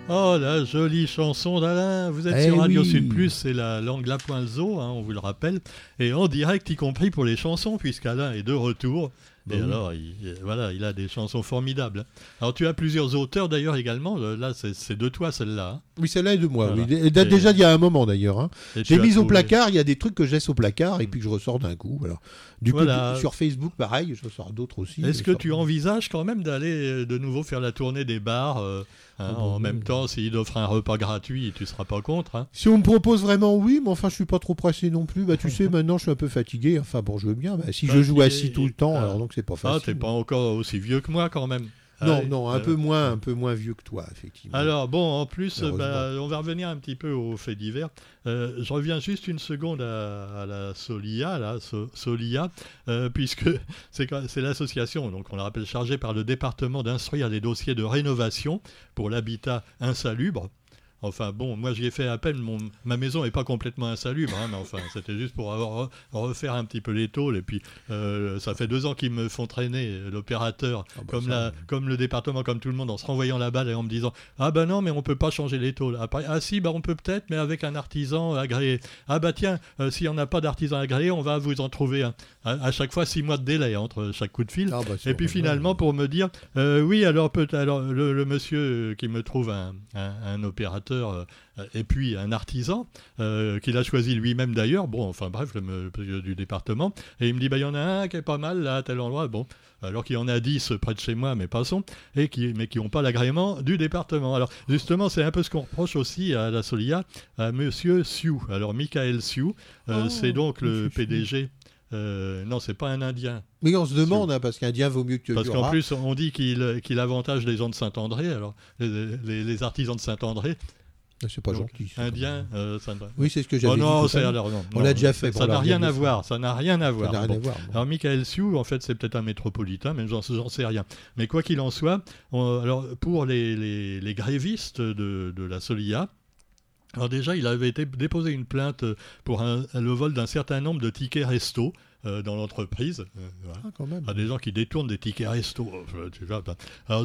Oh, la jolie chanson d'Alain. Vous êtes Eh sur Radio oui. Sud Plus, c'est la langue Lappoinzo, hein, on vous le rappelle. Et en direct, y compris pour les chansons, puisqu'Alain est de retour. Bah Et oui. alors, il, voilà, il a des chansons formidables. Alors, tu as plusieurs auteurs d'ailleurs également. Là, c'est, c'est de toi celle-là. Hein. Oui, celle-là est de moi. Voilà. Oui. Elle date Et- déjà il y a un moment d'ailleurs. Hein. Et J'ai tu as mis au trouvé- placard, il y a des trucs que je laisse au placard et puis que je ressors d'un coup. Alors, du Voilà. coup, sur Facebook, pareil, je ressors d'autres aussi. Est-ce Je que sors- tu envisages quand même d'aller euh, de nouveau faire la tournée des bars euh, hein, Oh, bah, en oui. même temps, s'il offre un repas gratuit, tu seras pas contre. Hein. Si on me propose vraiment, oui, mais enfin, je suis pas trop pressé non plus. Bah, tu sais, maintenant, je suis un peu fatigué. Enfin, bon, je veux bien. Bah, si je joue Fatigué. assis tout le temps, Ah. alors donc c'est pas Ah, facile. t'es pas encore aussi vieux que moi quand même. Non, Ah, non, un euh, peu moins, un peu moins vieux que toi, effectivement. Alors bon, en plus, Heureusement. bah, on va revenir un petit peu aux faits divers. Euh, je reviens juste une seconde à, à la Solia, là, So- Solia, euh, puisque c'est, quand- c'est l'association, donc on le rappelle, chargée par le département d'instruire les dossiers de rénovation pour l'habitat insalubre. Enfin bon, moi j'y ai fait appel, mon, ma maison n'est pas complètement insalubre, hein, mais enfin c'était juste pour avoir, re- refaire un petit peu les tôles, et puis euh, ça fait deux ans qu'ils me font traîner, euh, l'opérateur, Ah bah comme, ça, la, oui. comme le département, comme tout le monde, en se renvoyant la balle et en me disant « Ah ben non, mais on peut pas changer les tôles. » Après, « Ah si, bah on peut peut-être, mais avec un artisan agréé. »« Ah bah tiens, euh, s'il n'y en a pas d'artisan agréé, on va vous en trouver un. » À, à chaque fois, six mois de délai entre chaque coup de fil. Ah, bah, c'est Et puis vrai. finalement, pour me dire, euh, oui, alors, peut alors le, le monsieur euh, qui me trouve un, un, un opérateur euh, et puis un artisan, euh, qu'il a choisi lui-même d'ailleurs, bon, enfin bref, le, me- du département, et il me dit, bah il y en a un qui est pas mal là, à tel endroit, bon, alors qu'il y en a dix près de chez moi, mais passons, et qui, mais qui n'ont pas l'agrément du département. Alors justement, c'est un peu ce qu'on reproche aussi à la Solia, à monsieur Sioux. Alors Michael Sioux, euh, Oh, c'est donc le monsieur P D G. Euh, non, c'est pas un Indien. Mais on se demande, hein, parce qu'un dien vaut mieux que Parce du qu'en rat. plus, on dit qu'il, qu'il avantage les gens de Saint-André. Alors, les, les- les artisans de Saint-André, C'est pas donc, gentil. ça, indiens, quand même. euh, ça ne- Oui, c'est ce que j'avais Oh dit. non, tout c'est à l'heure. alors non. On non, l'a déjà fait Ça pour n'a la rien à dernière fois. voir. Ça n'a rien à Ça voir. n'a rien Bon. à voir. bon. Alors, Michael Sioux, en fait, c'est peut-être un métropolitain, mais j'en, j'en sais rien. Mais quoi qu'il en soit, on- alors, pour les, les- les grévistes de, de la Solia, alors déjà, il avait été déposé une plainte pour un- le vol d'un certain nombre de tickets resto euh, dans l'entreprise. Euh, voilà. Ah, quand même. Ah, des gens qui détournent des tickets resto. euh, Tu vois, ben, alors,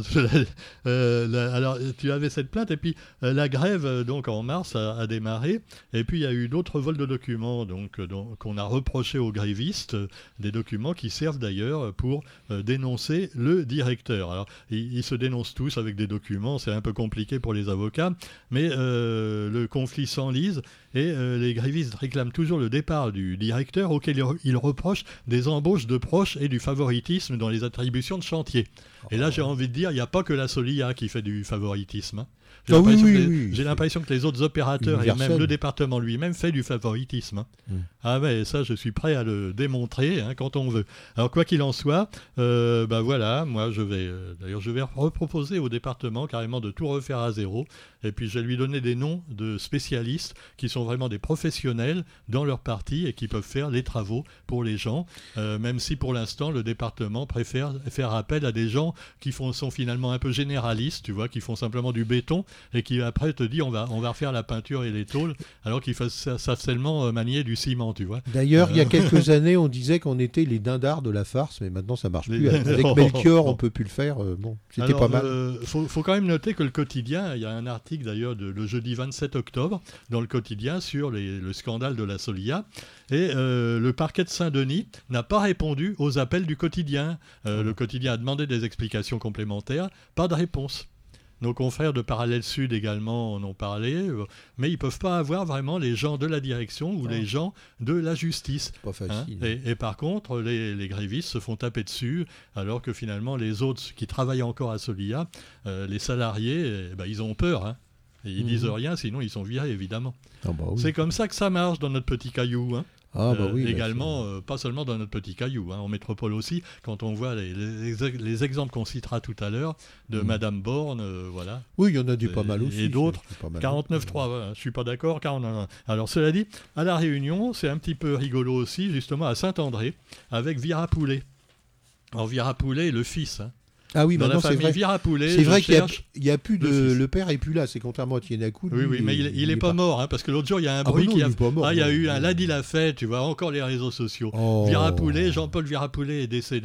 euh, la- alors, tu avais cette plainte, et puis euh, la grève, euh, donc en mars, a, a démarré. Et puis, il y a eu d'autres vols de documents donc, euh, donc, qu'on a reproché aux grévistes, euh, des documents qui servent d'ailleurs pour euh, dénoncer le directeur. Alors, ils, ils se dénoncent tous avec des documents, c'est un peu compliqué pour les avocats, mais euh, le conflit s'enlise, et euh, les grévistes réclament toujours le départ du directeur, auquel ils, ils reprochent des embauches de proches et du favoritisme dans les attributions de chantier. Et là, j'ai envie de dire, il n'y a pas que la Solia qui fait du favoritisme. hein. J'ai Ah oui, l'impression oui, que les- oui. j'ai l'impression que les autres opérateurs et Universel. même le département lui-même fait du favoritisme. hein. Mm. Ah ouais, ça, je suis prêt à le démontrer hein, quand on veut. Alors, quoi qu'il en soit, euh, bah voilà, moi, je vais, euh, d'ailleurs, je vais reproposer au département carrément de tout refaire à zéro. Et puis, je vais lui donner des noms de spécialistes qui sont vraiment des professionnels dans leur partie et qui peuvent faire les travaux pour les gens, euh, même si pour l'instant, le département préfère faire appel à des gens qui font, sont finalement un peu généralistes, tu vois, qui font simplement du béton et qui après te disent on va, on va refaire la peinture et les tôles, alors qu'ils fa- savent seulement euh, manier du ciment, tu vois. D'ailleurs, il y a Euh. quelques années, on disait qu'on était les dindards de la farce, mais maintenant ça marche Les- plus. Avec Oh, Melchior, oh. on peut plus le faire. euh, bon, c'était Alors, pas mal. euh, faut, faut quand même noter que le quotidien, il y a un article d'ailleurs de, le jeudi vingt-sept octobre dans le quotidien sur les- le scandale de la Solia, et euh, le parquet de Saint-Denis n'a pas répondu aux appels du quotidien. Euh, le quotidien a demandé des explications complémentaires, pas de réponse. Nos confrères de Parallèle Sud également en ont parlé, euh, mais ils ne peuvent pas avoir vraiment les gens de la direction ou Ah. les gens de la justice. Pas Hein, facile. et, et par contre, les, les grévistes se font taper dessus, alors que finalement, les autres qui travaillent encore à Solia, euh, les salariés, eh ben, ils ont peur. Hein. Et ils Mhm. disent rien, sinon ils sont virés, évidemment. Ah, bah oui. C'est comme ça que ça marche dans notre petit caillou. Hein. Ah, bah Euh, oui, bah, également, euh, pas seulement dans notre petit caillou, hein, en métropole aussi, quand on voit les, les, les exemples qu'on citera tout à l'heure de Mhm. Madame Borne, euh, voilà. Oui, il y en a du Et- pas mal et aussi. d'autres, c'est- c'est pas mal. quarante-neuf trois, voilà, je ne suis pas d'accord. quarante-neuf. Alors, cela dit, à La Réunion, c'est un petit peu rigolo aussi, justement, à Saint-André, avec Vira Poulet. Alors, Vira Poulet, le fils. Hein. Ah oui, Dans la maintenant c'est famille vrai. Vira Poulet, C'est je vrai qu'il y a, cherche- il y a plus de. le fils. Le père est plus là, c'est contrairement à Tienakou. Oui, oui, mais il, il est pas mort, hein, parce que l'autre jour, il y a un Ah, bah bruit non, qui il a... est pas mort. Ah, il y a non. eu un lundi la fête, tu vois, encore les réseaux sociaux. Oh. Vira Poulet, Jean-Paul Vira Poulet est décédé.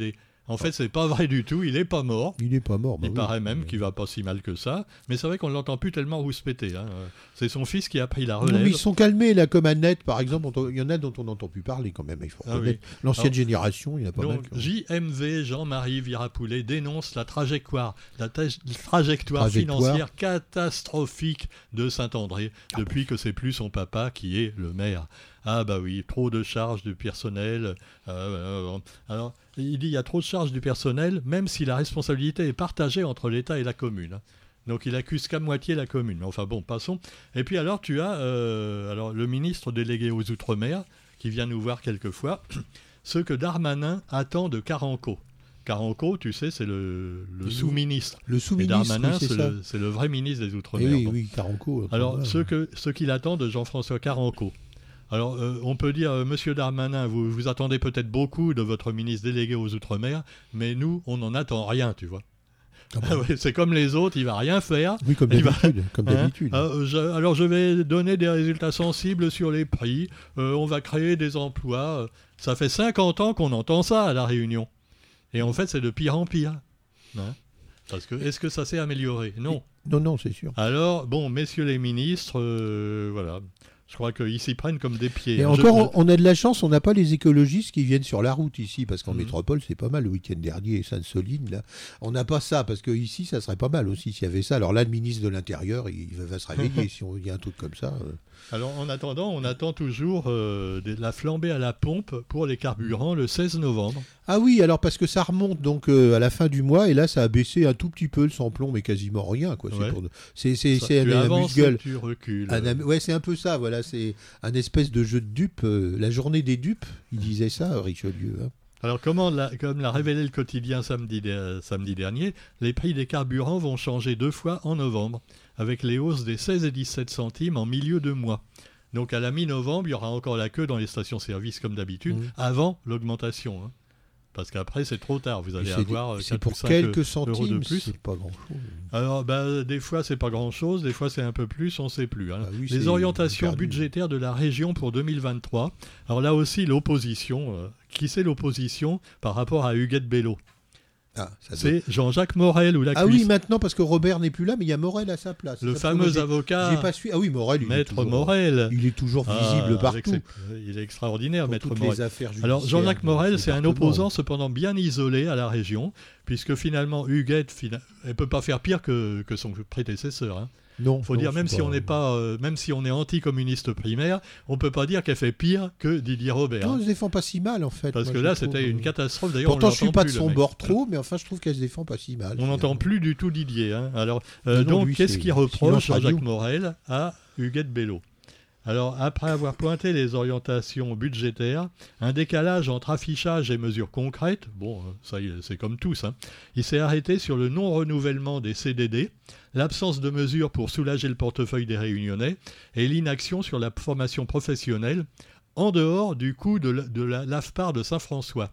En fait, c'est pas vrai du tout. Il est pas mort. Il n'est pas mort. Bah Il oui. paraît même Mais- qu'il va pas si mal que ça. Mais c'est vrai qu'on l'entend plus tellement rouspéter. Hein. C'est son fils qui a pris la Non, relève. mais ils sont calmés, là, comme Annette, par exemple. on- Il y en a dont on n'entend plus parler, quand même. Il faut Ah reconnaître. oui. L'ancienne Alors, génération, il y en a pas mal. Donc, qui ont- J M V, Jean-Marie Virapoulet, dénonce la trajectoire, la ta- trajectoire, Trajectoire. financière catastrophique de Saint-André depuis que c'est plus son papa qui est le maire. Ah bah oui, trop de charges du personnel. Euh, euh, euh, alors, il dit il y a trop de charges du personnel, même si la responsabilité est partagée entre l'État et la commune. hein. Donc il accuse qu'à moitié la commune. Mais enfin bon, passons. Et puis alors tu as euh, alors, le ministre délégué aux Outre-mer qui vient nous voir quelquefois, ce que Darmanin attend de Carenco. Carenco, tu sais, c'est le, le Le sous-ministre. Le Et sous-ministre, Darmanin, oui, c'est c'est ça. le, c'est le vrai ministre des Eh Outre-mer. oui, Bon. oui, Carenco. Alors, enfin, ce voilà. que ce qu'il attend de Jean-François Carenco. Alors, euh, on peut dire, euh, Monsieur Darmanin, vous, vous attendez peut-être beaucoup de votre ministre délégué aux Outre-mer, mais nous, on n'en attend rien, tu vois. Ah bon. Ah ouais, c'est comme les autres, il va rien faire. Oui, comme il va- d'habitude. Comme Hein d'habitude. Ah, je- alors, je vais donner des résultats sensibles sur les prix. Euh, on va créer des emplois. Euh, Ça fait cinquante ans qu'on entend ça à La Réunion. Et en fait, c'est de pire en pire. Hein Parce que, est-ce que ça s'est amélioré? Non. Non, non, c'est sûr. Alors, bon, messieurs les ministres, euh, voilà. Je crois qu'ils s'y prennent comme des pieds. Et hein. encore, Je- on- on a de la chance, on n'a pas les écologistes qui viennent sur la route ici, parce qu'en Mhm. métropole, c'est pas mal. Le week-end dernier, Sainte-Soline, là, on n'a pas ça, parce que ici, ça serait pas mal aussi s'il y avait ça. Alors là, le ministre de l'Intérieur, il va, va se réveiller si on- il y a un truc comme ça. euh. Alors, en attendant, on attend toujours euh, de la flambée à la pompe pour les carburants le seize novembre. Ah oui, alors parce que ça remonte donc euh, à la fin du mois, et là, ça a baissé un tout petit peu le sans-plomb, mais quasiment rien, quoi. C'est Ouais. pour- C'est c'est- Ça, c'est tu un, un avances amuse-gueule. et tu recules. Un am- Ouais, c'est un peu ça, voilà. C'est un espèce de jeu de dupes. euh, la journée des dupes, il disait ça, Richelieu. hein. Alors, comment l'a- comme l'a révélé le quotidien samedi, de- samedi dernier, les prix des carburants vont changer deux fois en novembre, avec les hausses des seize et dix-sept centimes en milieu de mois. Donc, à la mi-novembre, il y aura encore la queue dans les stations-service comme d'habitude, Mhm. avant l'augmentation. hein. Parce qu'après, c'est trop tard. Vous Et allez c'est- avoir euh, C'est quatre pour ou cinq quelques euros centimes, de plus. c'est pas grand-chose. Alors, bah, des fois, c'est pas grand-chose, des fois, c'est un peu plus, on ne sait plus. hein. Ah oui, Les c'est orientations perdu. budgétaires de la région pour deux mille vingt-trois. Alors là aussi, l'opposition. euh, qui c'est l'opposition par rapport à Huguette Bello? Ah, ça doit- C'est Jean-Jacques Morel ou la Ah cuisse. oui, maintenant, parce que Robert n'est plus là, mais il y a Morel à sa place. Le Ça, fameux parce que moi, avocat, j'ai- j'ai pas su- Ah oui, Morel, il est Maître toujours, Morel. il est toujours visible Ah, avec partout. ses- Il est extraordinaire, Pour Maître toutes Morel. les affaires Alors judiciaires Jean-Jacques du Morel, c'est un département. opposant cependant bien isolé à la région, puisque finalement Huguette, fina- elle peut pas faire pire que, que son prédécesseur. Hein. Non, Faut non, dire, même c'est si on n'est pas, euh, même si on est anticommuniste primaire, on peut pas dire qu'elle fait pire que Didier Robert. Non, hein. elle se défend pas si mal en fait. Parce moi, que je là, trouve, c'était euh. une catastrophe. D'ailleurs, Pourtant, on je suis l'entend pas de plus, le son mec. bord trop, mais enfin, je trouve qu'elle se défend pas si mal. On n'entend finalement. plus du tout Didier. hein. Alors, euh, Non, non, donc, lui, qu'est-ce c'est qu'il reproche silence radio. Jean-Jacques Morel à Huguette Bello? Alors, après avoir pointé les orientations budgétaires, un décalage entre affichage et mesures concrètes, bon, euh, ça y est, c'est comme tous, hein, il s'est arrêté sur le non-renouvellement des C D D, l'absence de mesures pour soulager le portefeuille des Réunionnais et l'inaction sur la formation professionnelle, en dehors du coût de la- de la- l'A F P A R de Saint-François.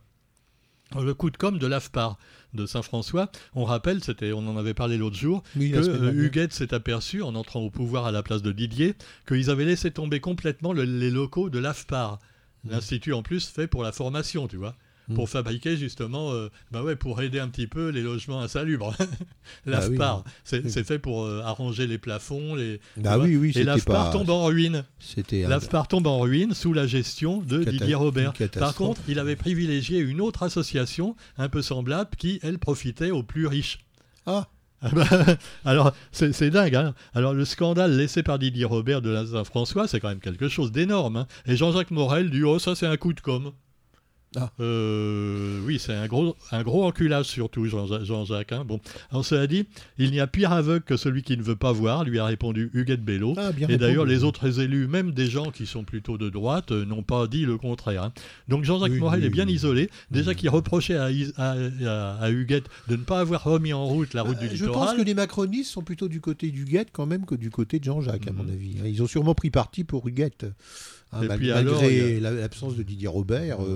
Le coup de com' de l'A F P A R de Saint-François, on rappelle, c'était, on en avait parlé l'autre jour, Oui, que la semaine euh, dernière. Huguette s'est aperçu, en entrant au pouvoir à la place de Didier, qu'ils avaient laissé tomber complètement le- les locaux de l'A F P A R. L'Institut, en plus, fait pour la formation, tu vois. Mm. Pour fabriquer, justement, euh, bah ouais, pour aider un petit peu les logements insalubres. L'A F P A R, Bah oui. c'est, Oui. c'est fait pour euh, arranger les plafonds, les... tu Bah vois. oui, oui, Et c'était l'A F P A R pas- tombe en ruine. C'était un- L'A F P A R tombe en ruine sous la gestion de Cata- Didier Robert. une catastrophe. Par contre, il avait privilégié une autre association un peu semblable qui, elle, profitait aux plus riches. Ah, Ah bah, alors, c'est, c'est dingue. Hein. Alors, le scandale laissé par Didier Robert de la Saint-François, c'est quand même quelque chose d'énorme. Hein. Et Jean-Jacques Morel dit, oh, ça, c'est un coup de com'. Ah. Euh, oui, c'est un gros, un gros enculage surtout, Jean- Jean-Jacques. Hein. Bon. Alors, cela dit, il n'y a pire aveugle que celui qui ne veut pas voir, lui a répondu Huguette Bello. ah, bien Et d'ailleurs, répondu. les autres élus, même des gens qui sont plutôt de droite, euh, n'ont pas dit le contraire. hein. Donc Jean-Jacques Oui, Morel oui, est bien oui. isolé. Déjà Oui. qu'il reprochait à, Is- à, à- à Huguette de ne pas avoir remis en route la route Euh, du Je littoral. pense que les macronistes sont plutôt du côté d'Huguette quand même que du côté de Jean-Jacques, à mon Mhm. avis. Ils ont sûrement pris parti pour Huguette. Hein, Et mal- puis malgré alors, il y la- l'absence de Didier Robert, euh, Ouais. moi je pense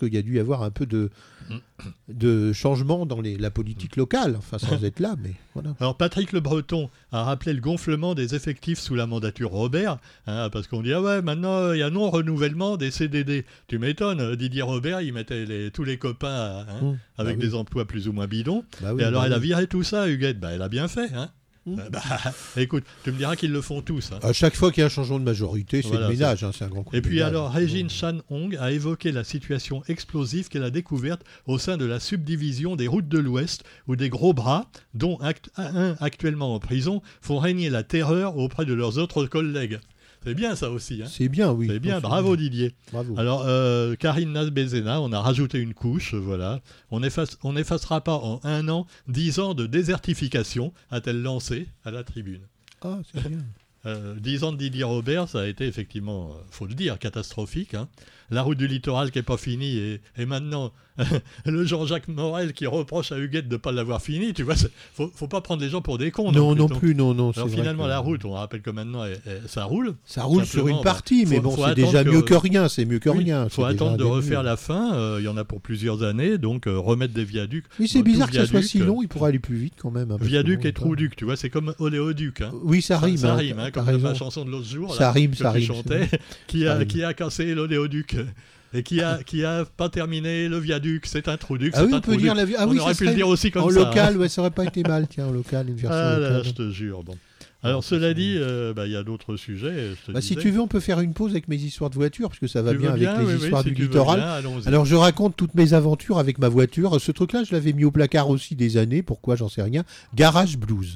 qu'il y a dû y avoir un peu de, de changement dans les, la politique locale, enfin sans être là, mais voilà. Alors Patrick Le Breton a rappelé le gonflement des effectifs sous la mandature Robert, hein, parce qu'on dit ah ouais maintenant il y a non renouvellement des C D D. Tu m'étonnes, Didier Robert il mettait les, tous les copains hein, Mmh, avec bah oui. des emplois plus ou moins bidons. Bah oui, Et alors bah elle a oui. viré tout ça, Huguette. Bah elle a bien fait, hein. Mmh. Bah, bah, écoute, tu me diras qu'ils le font tous. Hein. À chaque fois qu'il y a un changement de majorité, c'est Voilà, le ménage, hein, c'est un grand coup Et de puis ménage. alors, Régine Chan-Hong a évoqué la situation explosive qu'elle a découverte au sein de la subdivision des routes de l'Ouest, où des gros bras, dont act- un actuellement en prison, font régner la terreur auprès de leurs autres collègues. C'est bien ça aussi. Hein. C'est bien, oui. C'est bien, Non, bravo Didier. Bravo. Alors, euh, Karine Nasbezena, on a rajouté une couche, euh, voilà. On efface, on n'effacera pas en un an dix ans de désertification, a-t-elle lancé à la tribune. Ah, c'est bien. Euh, dix ans de Didier Robert, ça a été effectivement, euh, faut le dire, catastrophique. Hein. La route du littoral qui n'est pas finie et, et maintenant le Jean-Jacques Morel qui reproche à Huguette de ne pas l'avoir fini. Tu vois, il ne faut, faut pas prendre les gens pour des cons. Non, non donc. plus, non, non. Alors c'est finalement, vrai que- la route, on rappelle que maintenant, elle- elle- ça roule. Ça roule sur Simplement, une partie, bah, mais faut- bon, faut c'est attendre déjà que- mieux que rien, c'est mieux que Oui, rien. Il faut c'est déjà attendre de un début. refaire la fin. euh, Il y en a pour plusieurs années, donc euh, remettre des viaducs. Oui, c'est Bon, bizarre tout que ça soit viaduc, si euh, long, il pourrait aller plus vite quand même. hein, parce que Viaduc bon, et Trou-Duc, tu vois, c'est comme Oléoduc. Hein. Oui, ça rime. Ça hein, rime, hein, t'as comme raison. ma chanson de l'autre jour. Ça là, rime, que ça tu rime, chantais, c'est qui Ça a, rime. qui a cassé l'oléoduc et qui a, qui a pas terminé le viaduc. C'est un trou-duc. Ah c'est oui, un on peut trou-duc. dire la vie. Ah On oui, aurait ça pu le serait- dire aussi comme en ça. local, hein. ouais, ça aurait pas été mal, tiens, en local, une version Ah là là, locale. je te jure. Bon. Alors, cela dit, euh, bah, il y a d'autres sujets. je te Bah, si disais. tu veux, on peut faire une pause avec mes histoires de voiture, parce que ça va Tu bien veux avec les oui, oui, histoires si du tu veux littoral. bien, allons-y. Alors, je raconte toutes mes aventures avec ma voiture. Ce truc-là, je l'avais mis au placard aussi des années. Pourquoi, j'en sais rien. Garage Blues.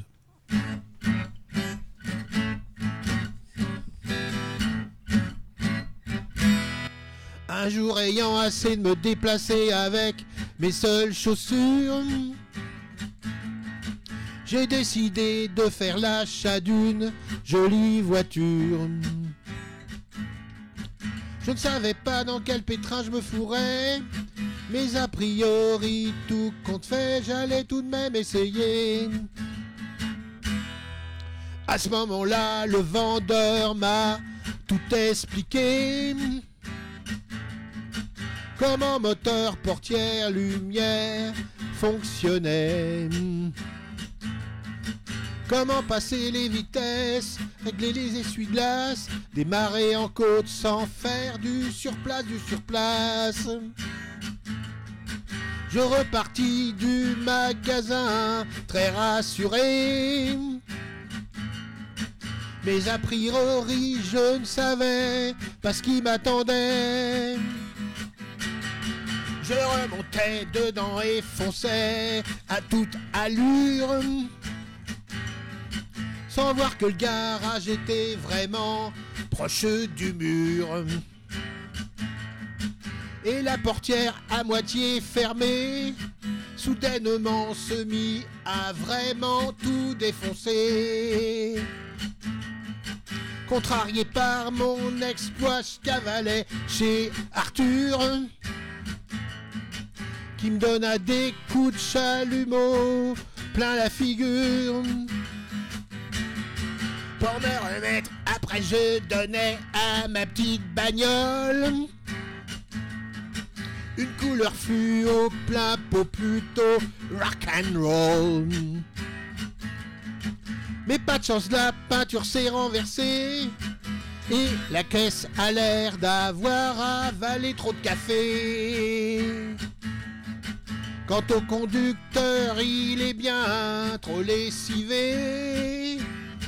Un jour ayant assez de me déplacer avec mes seules chaussures, j'ai décidé de faire l'achat d'une jolie voiture. Je ne savais pas dans quel pétrin je me fourrais, mais a priori, tout compte fait, j'allais tout de même essayer. À ce moment-là, le vendeur m'a tout expliqué. Comment moteur, portière, lumière fonctionnait. Comment passer les vitesses, régler les essuie-glaces, démarrer en côte sans faire du surplace, du surplace. Je repartis du magasin très rassuré. Mais a priori, je ne savais pas ce qui m'attendait. Je remontais dedans et fonçais à toute allure, sans voir que le garage était vraiment proche du mur. Et la portière à moitié fermée, soudainement se mit à vraiment tout défoncer. Contrarié par mon exploit, je cavalais chez Arthur, qui me donna des coups de chalumeau plein la figure. Pour me remettre, après je donnais à ma petite bagnole une couleur fluo, plein pot, plutôt rock and roll. Mais pas de chance, la peinture s'est renversée et la caisse a l'air d'avoir avalé trop de café. Quant au conducteur, il est bien trop lessivé.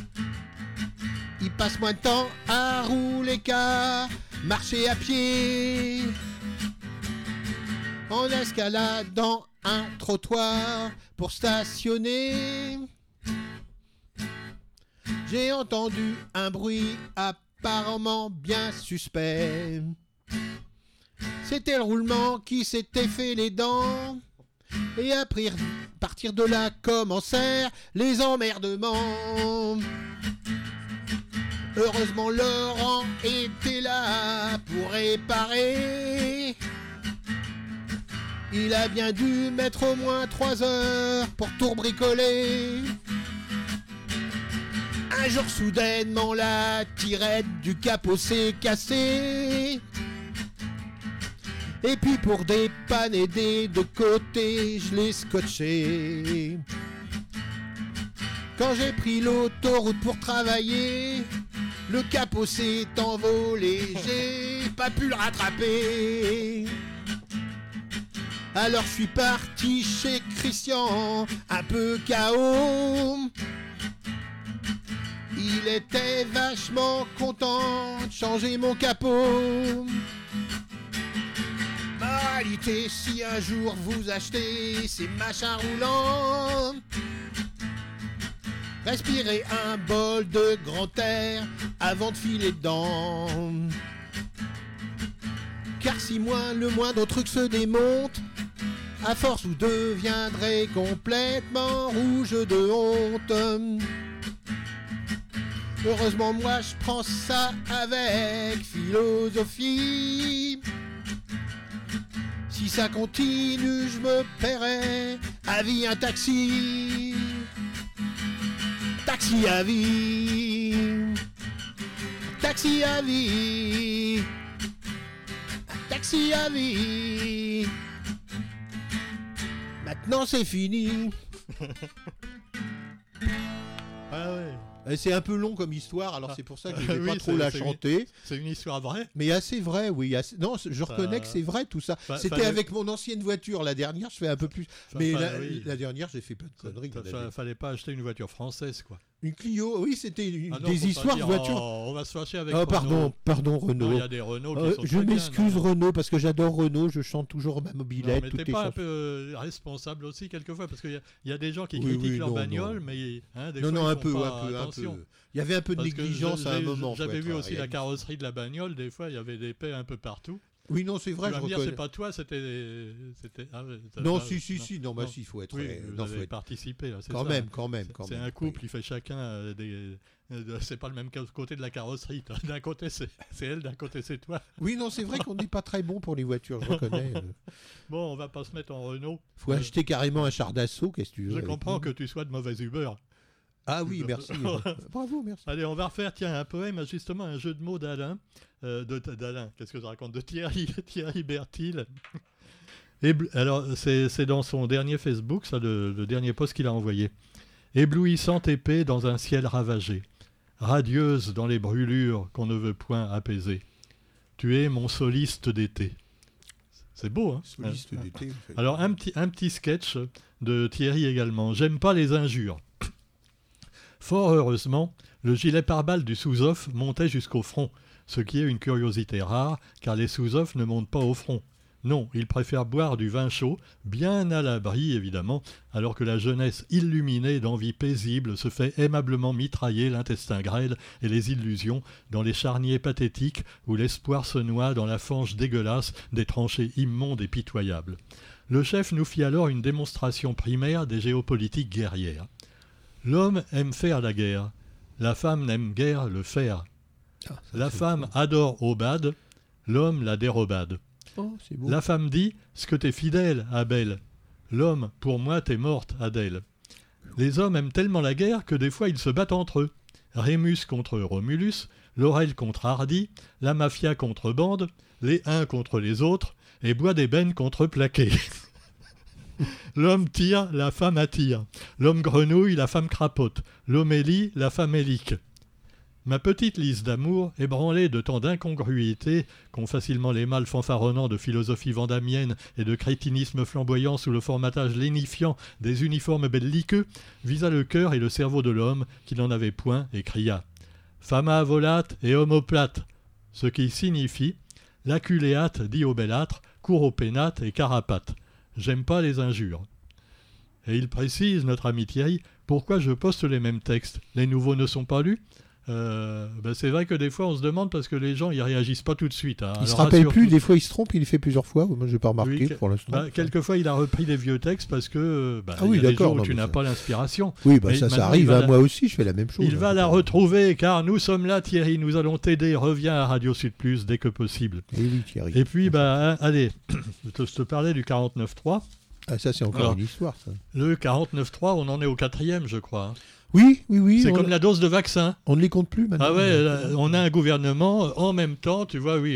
Il passe moins de temps à rouler qu'à marcher à pied, en escaladant un trottoir pour stationner. J'ai entendu un bruit apparemment bien suspect. C'était le roulement qui s'était fait les dents. Et à partir de là commencèrent les emmerdements. Heureusement Laurent était là pour réparer. Il a bien dû mettre au moins trois heures pour tout bricoler. Un jour soudainement la tirette du capot s'est cassée. Et puis pour dépanner des deux côtés, je l'ai scotché. Quand j'ai pris l'autoroute pour travailler, le capot s'est envolé, j'ai pas pu le rattraper. Alors je suis parti chez Christian, un peu K O. Il était vachement content de changer mon capot. Moralité, si un jour vous achetez ces machins roulants, respirez un bol de grand air avant de filer dedans. Car si moins le moindre truc se démonte, à force vous deviendrez complètement rouge de honte. Heureusement moi je prends ça avec philosophie. Si ça continue, je me paierai à vie un taxi. Taxi à vie. Taxi à vie. Taxi à vie. Maintenant c'est fini. Ah ouais. Et c'est un peu long comme histoire, alors c'est pour ça que je ne vais Oui, pas trop c'est- la c'est chanter. Une, c'est une histoire vraie. Mais assez vrai, oui. Assez... Non, je reconnais Ça- que c'est vrai tout ça. Fa- C'était fallait- avec mon ancienne voiture. La dernière, je fais un peu plus. Fa- Mais fa- la, oui. la dernière, j'ai fait plein de conneries. Fa- la fa- dernière. fallait pas acheter une voiture française, quoi. Une Clio, oui, c'était une- Ah non, des faut pas histoires de dire, voitures. oh, on va se fâcher avec Oh, Renault. pardon, pardon, Non, Renault. il y a des Renault qui Euh, sont je très bien, m'excuse, non. Renault, parce que j'adore Renault. Je chante toujours ma Non, mobilette. mais toutes t'es les pas un chansons. peu euh, responsable aussi quelquefois parce qu'il y, a- il y a des gens qui Oui, critiquent oui, leur non, bagnole, non. mais hein, des Non, fois non, ils un font peu, pas un peu, un attention. peu. Il y avait un peu de Parce que négligence j'ai- à un j'ai- moment. faut J'avais être vu aussi la réaliste. carrosserie de la bagnole, des fois il y avait des pets un peu partout. Oui, non, c'est vrai, tu je vas me dire, reconnais. c'est pas toi, c'était. c'était ah ouais, ça- Non, ça- si, si, non. si, non, bah Non. si, il faut être. Oui, euh, vous non, faut avez être- participé là, c'est Quand ça, même, hein. quand même, C'est- quand C'est même. un couple, oui. il fait chacun euh, des. euh, C'est pas le même côté de la carrosserie. toi. D'un côté c'est c'est elle, d'un côté c'est toi. Oui, non, c'est vrai qu'on n'est pas très bon pour les voitures, je reconnais. euh. Bon, on va pas se mettre en Renault. Faut Euh, acheter carrément un char d'assaut, qu'est-ce que tu veux. Je avec comprends nous. que tu sois de mauvaise humeur. Ah oui, merci. Bravo, merci. Allez, on va refaire tiens, un poème, justement, un jeu de mots d'Alain. Euh, de d'Alain, qu'est-ce que je raconte De Thierry, Thierry Bertil. Ébl- Alors, c'est c'est dans son dernier Facebook, ça, le, le dernier post qu'il a envoyé. Éblouissante épée dans un ciel ravagé, radieuse dans les brûlures qu'on ne veut point apaiser. Tu es mon soliste d'été. C'est beau, hein Soliste d'été. en fait. Alors, un petit, un petit sketch de Thierry également. J'aime pas les injures. Fort heureusement, le gilet pare-balles du sous-off montait jusqu'au front, ce qui est une curiosité rare, car les sous-offs ne montent pas au front. Non, ils préfèrent boire du vin chaud, bien à l'abri évidemment, alors que la jeunesse illuminée d'envie paisible se fait aimablement mitrailler l'intestin grêle et les illusions dans les charniers pathétiques où l'espoir se noie dans la fange dégueulasse des tranchées immondes et pitoyables. Le chef nous fit alors une démonstration primaire des géopolitiques guerrières. L'homme aime faire la guerre, la femme n'aime guère le faire. Ah, ça, La c'est femme fou. adore Obad, l'homme la dérobade. Oh, c'est beau. La femme dit « Ce que t'es fidèle, Abel. L'homme, pour moi, t'es morte, Adèle. » Les hommes aiment tellement la guerre que des fois ils se battent entre eux. Rémus contre Romulus, Laurel contre Hardy, la mafia contre bande, les uns contre les autres, et bois d'ébène contre plaqué. L'homme tire, la femme attire. L'homme grenouille, la femme crapote. L'homme élit, la femme élique. Ma petite liste d'amour, ébranlée de tant d'incongruités qu'ont facilement les mâles fanfaronnants de philosophie vandamienne et de crétinisme flamboyant sous le formatage lénifiant des uniformes belliqueux, visa le cœur et le cerveau de l'homme qui n'en avait point et cria « Fama volate et homoplate », ce qui signifie « L'aculéate dit au bellâtre, court au pénate et carapate. J'aime pas les injures. » Et il précise, notre ami Thierry, pourquoi je poste les mêmes textes. Les nouveaux ne sont pas lus ? Euh, ben c'est vrai que des fois on se demande parce que les gens ils réagissent pas tout de suite. Hein. Il Alors, se rappelle rassure- plus, des fois il se trompe, il le fait plusieurs fois. Moi, j'ai pas remarqué Oui, que- pour l'instant. bah, quelquefois il a repris des vieux textes parce que bah, Ah oui, il y a des d'accord, jours où non, tu mais n'as ça- pas l'inspiration. Oui, bah Mais ça, ça maintenant, il arrive. va hein. la- Moi aussi, je fais la même chose. Il hein, va c'est la pas- retrouver car nous sommes là Thierry, nous allons t'aider, reviens à Radio Sud Plus dès que possible. Eh oui, Thierry. Et puis bah hein, allez, je te, je te parlais du quarante-neuf trois. Ah, ça, c'est encore Alors, une histoire, ça. Le quarante-neuf trois, on en est au quatrième je crois. hein. Oui, oui, oui. C'est on, comme la dose de vaccin. on ne les compte plus maintenant. Ah ouais, là, on a un gouvernement euh, en même temps, tu vois, oui, euh,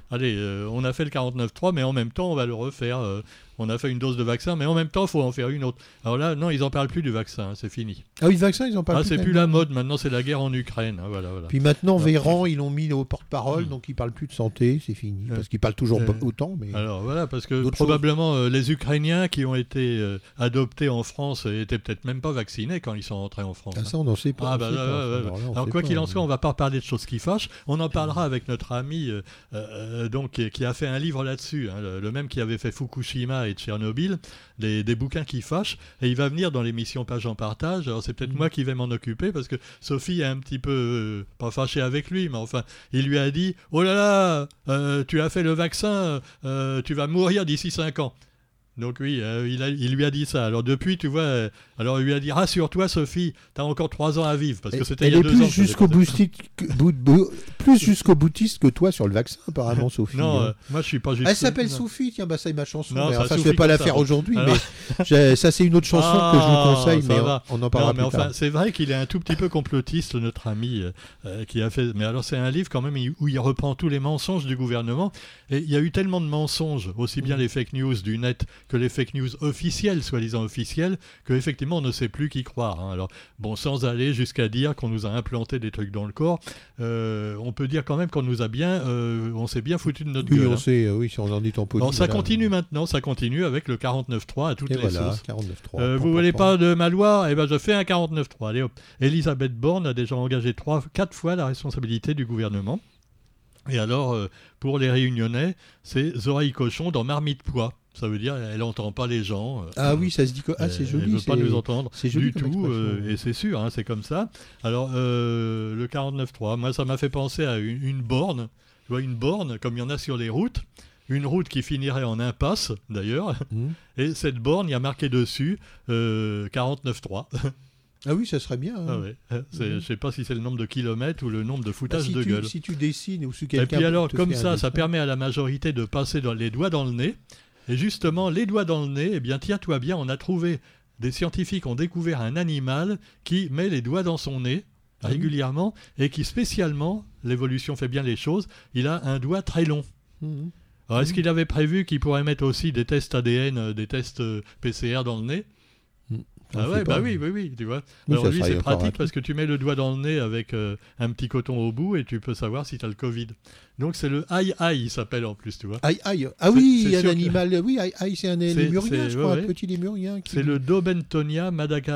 allez, euh, on a fait le quarante-neuf trois, mais en même temps, on va le refaire. Euh, on a fait une dose de vaccin, mais en même temps, il faut en faire une autre. Alors là, non, ils n'en parlent plus du vaccin, hein, c'est fini. Ah oui, le vaccin, ils en parlent Ah, plus. c'est plus tellement. la mode, maintenant, c'est la guerre en Ukraine. hein, voilà, voilà. Puis maintenant, Ouais. Véran, ils l'ont mis au porte-parole, Mm. donc ils parlent plus de santé, c'est fini. Ouais. Parce qu'ils parlent toujours Euh, pas autant, mais... Alors voilà, parce que D'autres probablement euh, les Ukrainiens qui ont été euh, adoptés en France euh, étaient peut-être même pas vaccinés quand ils sont rentrés en France. Ah, hein. ça, on n'en sait pas. Ah on bah sait là, pas, ouais, ça. ouais, Alors là, on Alors sait quoi pas, qu'il en hein. soit, on va pas reparler de choses qui fâchent. On en parlera avec notre ami euh, euh, donc qui, qui a fait un livre là-dessus, hein, le, le même qui avait fait Fukushima et Tchernobyl, des, des bouquins qui fâchent. Et il va venir dans l'émission Page en Partage. Alors c'est peut-être Mm. moi qui vais m'en occuper parce que Sophie est un petit peu euh, pas fâchée avec lui, mais enfin il lui a dit oh là là, euh, tu as fait le vaccin, euh, tu vas mourir d'ici cinq ans. Donc oui, euh, il, a- il lui a dit ça. Alors depuis, tu vois, euh, alors il lui a dit rassure-toi Sophie, t'as encore trois ans à vivre parce que Elle- c'était il y Elle a est deux ans. plus que ça jusqu'au s'est passé. boutiste que, bout- bout- plus jusqu'au boutiste que toi sur le vaccin, apparemment, Sophie. Non, hein. euh, moi je suis pas juste. Elle s'appelle non. Sophie, tiens, bah ça est ma chanson. Non, mais ça enfin, je Sophie vais pas comme la ça, faire bon. aujourd'hui, Alors- mais j'ai- ça c'est une autre chanson Ah, que je vous conseille, ça mais va. on, on en parlera Non, mais plus enfin, tard. c'est vrai qu'il est un tout petit peu complotiste, notre ami, euh, euh, qui a fait. Mais alors, c'est un livre quand même où il reprend tous les mensonges du gouvernement. Et il y a eu tellement de mensonges, aussi bien Mm. les fake news du net que les fake news officielles, soi-disant officielles, qu'effectivement, on ne sait plus qui croire. hein. Alors, bon, sans aller jusqu'à dire qu'on nous a implanté des trucs dans le corps, euh, on peut dire quand même qu'on nous a bien, euh, on s'est bien foutu de notre Oui, gueule. on hein. sait, euh, oui, si on en dit en poli. Bon, ça voilà. continue maintenant, ça continue avec le quarante-neuf trois à toutes Et les voilà, sauces. quarante-neuf trois. Euh, Pam, vous pam, voulez pam. pas de ma loi? Eh ben, je fais un quarante-neuf trois. Allez hop. Elisabeth Borne a déjà engagé trois, quatre fois la responsabilité du gouvernement. Et alors, euh, pour les Réunionnais, c'est Zoraï Cochon dans Marmite Pois. Ça veut dire elle n'entend pas les gens. euh, Ah oui, ça se dit que. Ah, c'est elle- joli. Elle ne veut pas c'est- nous entendre c'est joli du comme tout, expression. euh, et c'est sûr, hein, c'est comme ça. Alors, euh, le quarante-neuf trois, moi, ça m'a fait penser à une, une borne, tu vois, une borne, comme il y en a sur les routes, une route qui finirait en impasse, d'ailleurs, Hmm. et cette borne, il y a marqué dessus euh, quarante-neuf trois. Ah oui, ça serait bien. hein. Ah ouais. C'est- Mhm. Je sais pas si c'est le nombre de kilomètres ou le nombre de Bah, foutages si, de tu, gueule. si tu dessines ou si Et quelqu'un. puis alors, te comme fait un ça, ça dessin. permet à la majorité de passer dans les doigts dans le nez. Et justement, les doigts dans le nez, eh bien, tiens-toi bien, on a trouvé, des scientifiques ont découvert un animal qui met les doigts dans son nez Ah oui. régulièrement et qui spécialement, l'évolution fait bien les choses, il a un doigt très long. Mhm. Alors, est-ce Mhm. qu'il avait prévu qu'il pourrait mettre aussi des tests A D N, euh, des tests euh, P C R dans le nez? On Ah sait ouais, pas. bah oui, oui, oui, tu vois. Oui, Alors ça lui, serait c'est encore pratique rapide. parce que tu mets le doigt dans le nez avec euh, un petit coton au bout et tu peux savoir si tu as le Covid. Donc c'est le aïe aïe, il s'appelle en plus, tu vois. Aïe, aïe. Ah oui, C'est- il y a c'est un sûr que- animal. Oui, aïe, aïe, c'est un C'est- lémurien, c'est- je crois, ouais, un ouais. petit lémurien. Qui... C'est le Dobentonia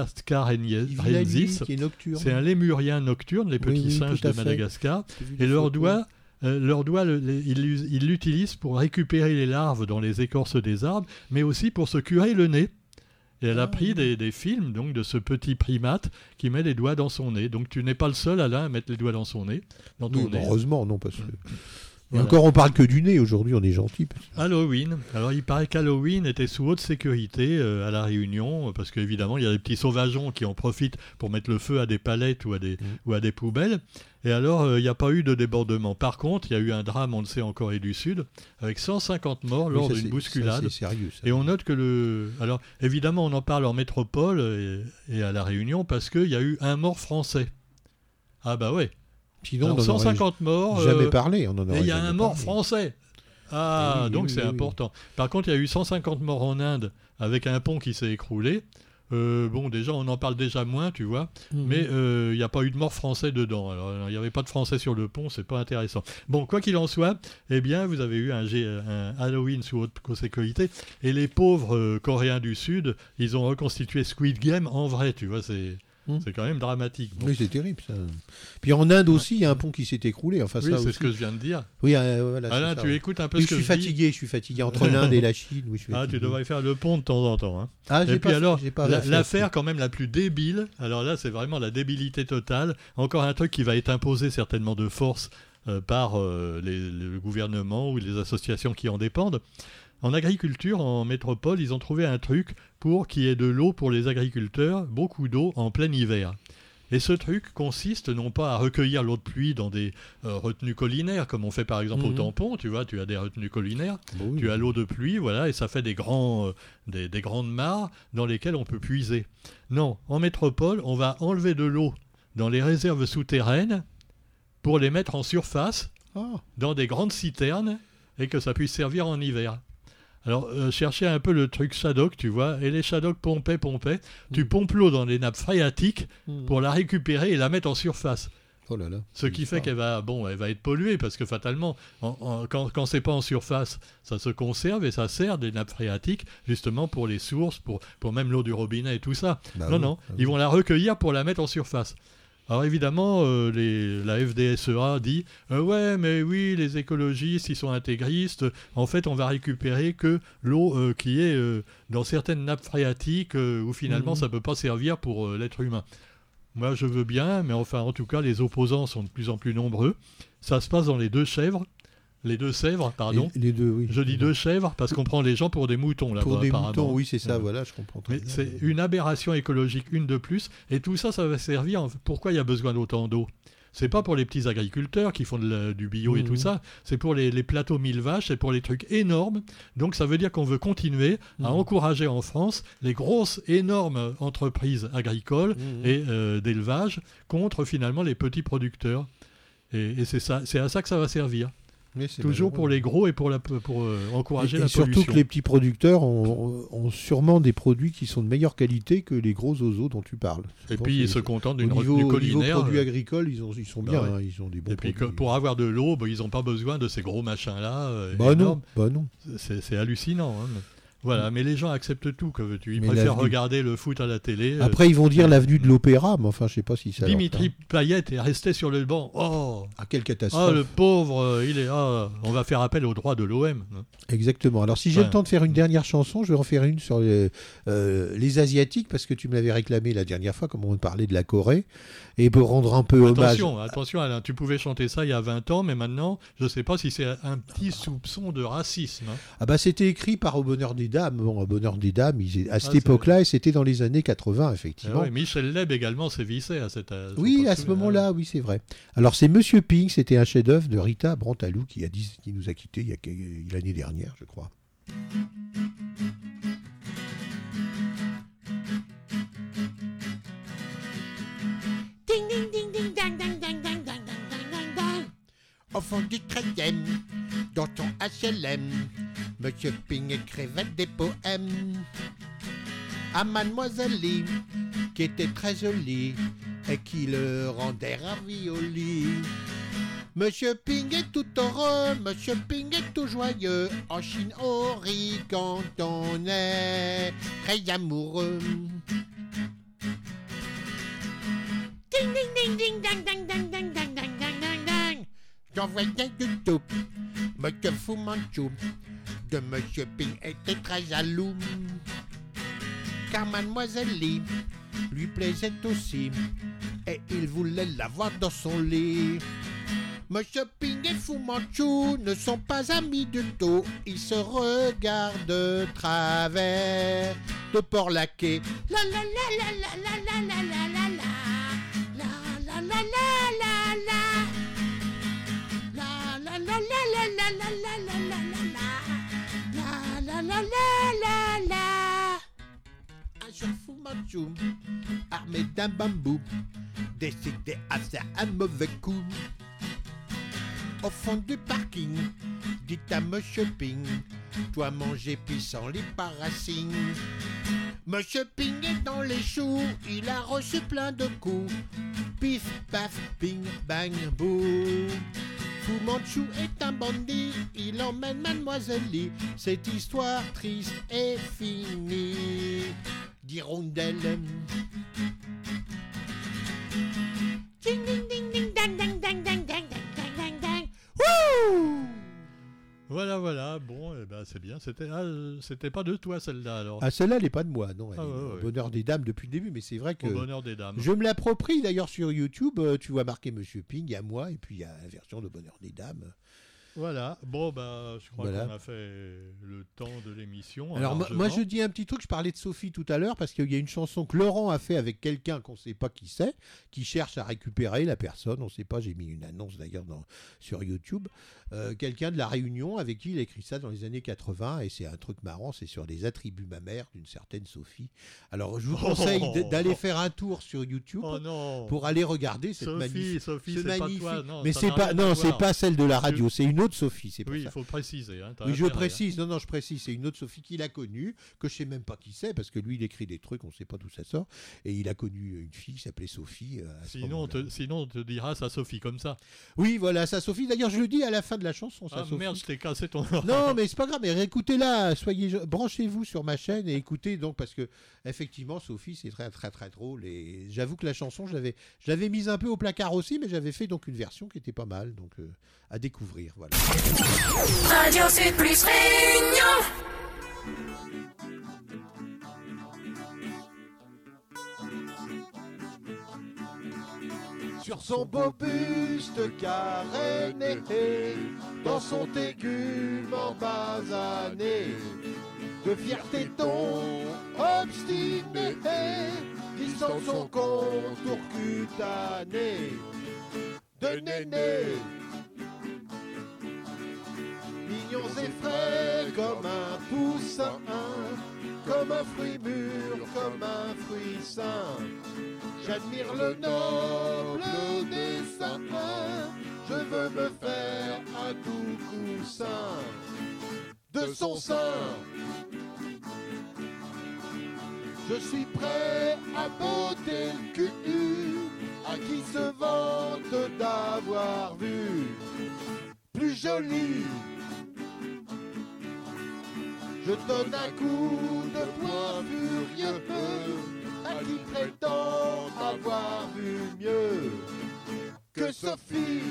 qui vit la nuit, madagascarensis. qui est nocturne. C'est un lémurien nocturne, les Oui, petits oui, singes tout à de fait. Madagascar. J'ai vu des Et leurs photos. doigts, euh, leurs doigts le- les- ils l'us- ils l'utilisent pour récupérer les larves dans les écorces des arbres, mais aussi pour se curer le nez. Et elle Ah. a pris des, des films donc, de ce petit primate qui met les doigts dans son nez. Donc tu n'es pas le seul, Alain, à mettre les doigts dans son nez. Dans ton Oui, bah, nez. heureusement, non, parce que. Et Voilà. encore, on parle que du nez aujourd'hui, on est gentil. parce que- Halloween. Alors il paraît qu'Halloween était sous haute sécurité euh, à La Réunion, euh, parce qu'évidemment il y a des petits sauvageons qui en profitent pour mettre le feu à des palettes ou à des, Mm. ou à des poubelles. Et alors euh, il n'y a pas eu de débordement. Par contre, il y a eu un drame, on le sait, en Corée du Sud, avec cent cinquante morts Oui, lors ça, d'une c'est- bousculade. ça, C'est sérieux. ça. Et on note que le... Alors évidemment on en parle en métropole et, et à La Réunion parce qu'il y a eu un mort français. Ah bah ouais. Sinon, Alors, on n'en cent cinquante morts. aurait jamais euh, parlé. On en et aurait il y a jamais un mort parlé. français. Ah, Eh oui, donc oui, c'est oui, oui. important. Par contre, il y a eu cent cinquante morts en Inde avec un pont qui s'est écroulé. Euh, bon, déjà, on en parle déjà moins, tu vois. Mhm. Mais euh, il n'y a pas eu de mort français dedans. Alors, il n'y avait pas de français sur le pont, c'est pas intéressant. Bon, quoi qu'il en soit, eh bien, vous avez eu un, G- un Halloween sous haute sécurité. Et les pauvres euh, Coréens du Sud, ils ont reconstitué Squid Game en vrai, tu vois. C'est, Mhm. c'est quand même dramatique. Bon. Oui, c'est terrible ça. Puis en Inde aussi, il y a un pont qui s'est écroulé. Enfin, Oui, ça c'est aussi. ce que je viens de dire. Oui, euh, voilà, c'est Alain, ça, tu ouais. écoutes un peu Oui, ce je que suis je dis. fatigué, je suis fatigué entre l'Inde et la Chine. Oui, je suis Ah, fatigué. tu devrais faire le pont de temps en temps. Hein. Ah, j'ai Et puis pas, alors, j'ai pas la- fait l'affaire quand même la plus débile, alors là c'est vraiment la débilité totale, encore un truc qui va être imposé certainement de force euh, par euh, les- le gouvernement ou les associations qui en dépendent. En agriculture, en métropole, ils ont trouvé un truc pour qu'il y ait de l'eau pour les agriculteurs, beaucoup d'eau en plein hiver. Et ce truc consiste non pas à recueillir l'eau de pluie dans des euh, retenues collinaires, comme on fait par exemple au Mhm. tampon, tu vois, tu as des retenues collinaires, Bon, oui. tu as l'eau de pluie, voilà, et ça fait des, grands, euh, des, des grandes mares dans lesquelles on peut puiser. Non, en métropole, on va enlever de l'eau dans les réserves souterraines pour les mettre en surface, Ah, dans des grandes citernes, et que ça puisse servir en hiver. Alors, euh, cherchez un peu le truc Shadok, tu vois, et les Shadok pompaient, pompaient. Mmh. Tu pompes l'eau dans des nappes phréatiques Mmh. pour la récupérer et la mettre en surface. Oh là là. Ce qui fait qu'elle va, bon, elle va être polluée parce que fatalement, en, en, quand, quand c'est pas en surface, ça se conserve et ça sert des nappes phréatiques justement pour les sources, pour, pour même l'eau du robinet et tout ça. Bah non, oui, non, bah ils vont la recueillir pour la mettre en surface. Alors évidemment, euh, les, la F D S E A dit euh, ouais, mais oui, les écologistes, ils sont intégristes. En fait, on va récupérer que l'eau euh, qui est euh, dans certaines nappes phréatiques euh, où finalement Mmh. ça peut pas servir pour euh, l'être humain. Moi, je veux bien, mais enfin, en tout cas, les opposants sont de plus en plus nombreux. Ça se passe dans les deux chèvres, les deux Sèvres, pardon. Les, les deux, oui. Je dis deux chèvres parce qu'on prend les gens pour des moutons là-bas. Pour des apparemment. moutons, oui, c'est ça, Ouais. voilà, je comprends très Mais bien. c'est une aberration écologique, une de plus. Et tout ça, ça va servir. Pourquoi il y a besoin d'autant d'eau ? C'est pas pour les petits agriculteurs qui font de la- du bio et Mmh. tout ça. C'est pour les, les plateaux mille vaches, c'est pour les trucs énormes. Donc ça veut dire qu'on veut continuer à Mmh. encourager en France les grosses, énormes entreprises agricoles Mmh. et euh, d'élevage contre finalement les petits producteurs. Et, et c'est ça, c'est à ça que ça va servir. Mais c'est Toujours malheureux. pour les gros et pour, la, pour euh, encourager Et, la et surtout pollution. que les petits producteurs ont, ont sûrement des produits qui sont de meilleure qualité que les gros oiseaux dont tu parles. Et Souvent, puis ils c'est- se contentent au d'une niveau, retenue au niveau collinaire. produits euh, agricoles, ils, ont, ils sont bah bien, ouais. hein, ils ont des bons Et puis que produits. pour avoir de l'eau, bah, ils n'ont pas besoin de ces gros machins-là. euh, Bah non, énormes. bah non. C'est, c'est hallucinant. hein. Voilà, mais les gens acceptent tout, que veux-tu. Ils Mais préfèrent l'avenue- regarder le foot à la télé. euh, Après, ils vont dire l'avenue de l'Opéra, mais enfin, je sais pas si ça. leur Dimitri parle. Payet est resté sur le banc. Oh, Ah, quelle ah catastrophe. le pauvre, euh, il est. ah, on va faire appel aux droits de l'O M. hein. Exactement. Alors, si j'ai Ouais. le temps de faire une dernière chanson, je vais en faire une sur les, euh, les Asiatiques, parce que tu me l'avais réclamé la dernière fois, comme on parlait de la Corée, et pour rendre un peu hommage. Attention, attention, Alain, tu pouvais chanter ça il y a vingt ans, mais maintenant, je ne sais pas si c'est un petit soupçon de racisme. hein. Ah bah c'était écrit par Au Bonheur des Dames. Bon, Au Bonheur des Dames, ils- à cette Ah, c'est- époque-là, et c'était dans les années quatre-vingts, Ah effectivement. ouais, Michel Leb également sévissait à cette. à- Oui, son à ce costume, moment-là, oui, c'est vrai. Alors, c'est Monsieur Pink, c'était un chef-d'œuvre de Rita Brantalou qui, a dit, qui nous a quittés il y a que- l'année dernière, je crois. Ding ding ding ding dang dang dang dang dang dang dang dang dang. Au fond du treizième, dans ton H L M, Monsieur Ping écrivait des poèmes à Mademoiselle Lee, qui était très jolie et qui le rendait ravioli. Monsieur Ping est tout heureux, Monsieur Ping est tout joyeux. En Chine, on rit quand on est très amoureux. Ding ding ding ding dang dang dang dang dang dang dang dang dang. J'envoyais YouTube, Monsieur Fu Manchu, de Monsieur Ping était très jaloux. Car Mademoiselle Lee lui plaisait aussi, et il voulait l'avoir dans son lit. Monsieur Ping et Fu Manchu ne sont pas amis du tout, ils se regardent de travers de Port-Laquais. La la la la la la la la la la la. La la la la la la. La la la la la la la la la la la la. La la la la la la. Un jour Fu Manchu, armé d'un bambou, décidait à faire un mauvais coup. Au fond du parking, dit à Monsieur Ping, toi manger puis sans les paracines. Monsieur Ping est dans les choux, il a reçu plein de coups. Pif, paf, ping, bang, boum. Fu Manchu est un bandit, il emmène Mademoiselle Lee. Cette histoire triste est finie. D'hirondelle. Ding ding ding ding dang dang dang dang dang dang dang dang dang. Wouh! Voilà, voilà. Bon, eh ben, c'est bien. C'était, ah, euh, c'était pas de toi celle-là alors. Ah, celle-là, elle n'est pas de moi, non. Elle Ah, est ouais, au ouais. Bonheur des Dames depuis le début, mais c'est vrai que Au bonheur des dames. je me l'approprie d'ailleurs sur YouTube. euh, Tu vois marqué Monsieur Ping, il y a moi, et puis il y a la version de Bonheur des Dames. Voilà. Bon, bah, je crois Voilà. qu'on a fait le temps de l'émission. Alors moi, largement. moi, je dis un petit truc, je parlais de Sophie tout à l'heure parce qu'il y a une chanson que Laurent a fait avec quelqu'un qu'on ne sait pas qui c'est, qui cherche à récupérer la personne, on ne sait pas, j'ai mis une annonce d'ailleurs dans- sur YouTube, euh, quelqu'un de la Réunion avec qui il a écrit ça dans les années quatre-vingts et c'est un truc marrant, c'est sur les attributs mammaires d'une certaine Sophie. Alors je vous conseille d- d'aller faire un tour sur YouTube Oh non. pour aller regarder cette Sophie, magnifique... Sophie, ce c'est magnifique- pas toi. Non, mais ça c'est n'a pas rien à non, c'est voir. pas celle de la radio, c'est une autre Sophie, c'est pour Oui, ça. il faut préciser. Hein, t'as Oui, je intérêt, précise, non, non, je précise, c'est une autre Sophie qu'il a connue, que je sais même pas qui c'est, parce que lui, il écrit des trucs, on sait pas d'où ça sort, et il a connu une fille qui s'appelait Sophie. euh, à ce Sinon on, moment-là. te, sinon, on te dira ça, Sophie, comme ça. Oui, voilà, ça Sophie. D'ailleurs, je le dis à la fin de la chanson, ça Ah Sophie. merde, je t'ai cassé ton. Non, mais c'est pas grave, mais réécoutez-la, soyez, branchez-vous sur ma chaîne et écoutez donc, parce que effectivement, Sophie, c'est très, très, très drôle, et j'avoue que la chanson, je l'avais, je l'avais mise un peu au placard aussi, mais j'avais fait donc une version qui était pas mal, donc euh, à découvrir, voilà. Radio Sud Plus Réunion. Sur son beau buste caréné, dans son tégument basané, de fierté ton obstiné, glissant son contour cutané, de néné, mignons et frais comme un poussin, comme un fruit mûr, comme un fruit sain. J'admire le noble dessin, je veux me faire un doux coussin de son sein. Je suis prêt à botter le cul à qui se vante d'avoir vu plus joli. Je donne un coup de poing furieux à qui prétend avoir vu mieux que Sophie.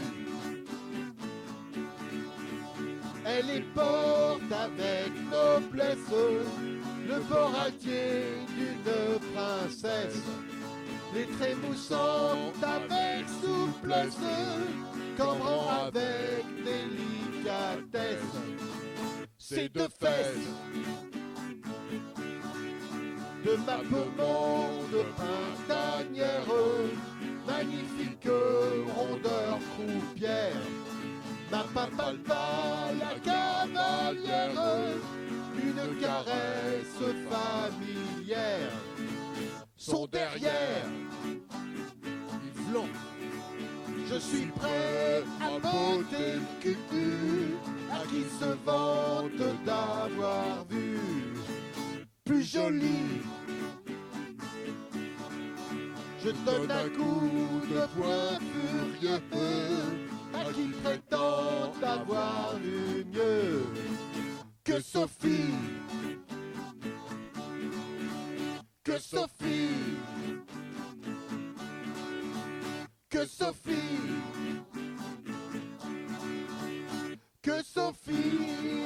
Elle est porte avec noblesse le port altier d'une princesse, les traits moussants avec souplesse, cambrant avec délicatesse ses deux fesses. De ma pommade printanière, magnifique rondeur croupière, ma papalpa la cavalière, une caresse familière, son derrière, Yves je suis prêt à botter le cul à qui se vante d'avoir vu plus joli. Je donne un coup de poing furieux à qui prétend avoir vu mieux que Sophie. Que Sophie. Que Sophie. Que Sophie.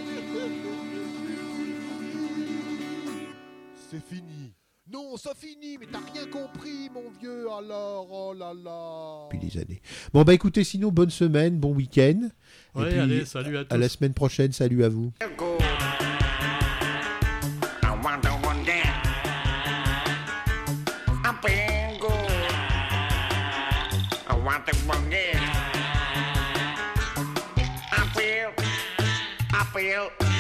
C'est fini. Non, ça finit, mais t'as rien compris, mon vieux, alors, oh là là. Depuis des années. Bon, bah écoutez, sinon, bonne semaine, bon week-end. Et Ouais, puis, allez, salut à tous. à la semaine prochaine, salut à vous. Go. I want to one dance. I'm paying go. I want to one dance. I feel, I feel.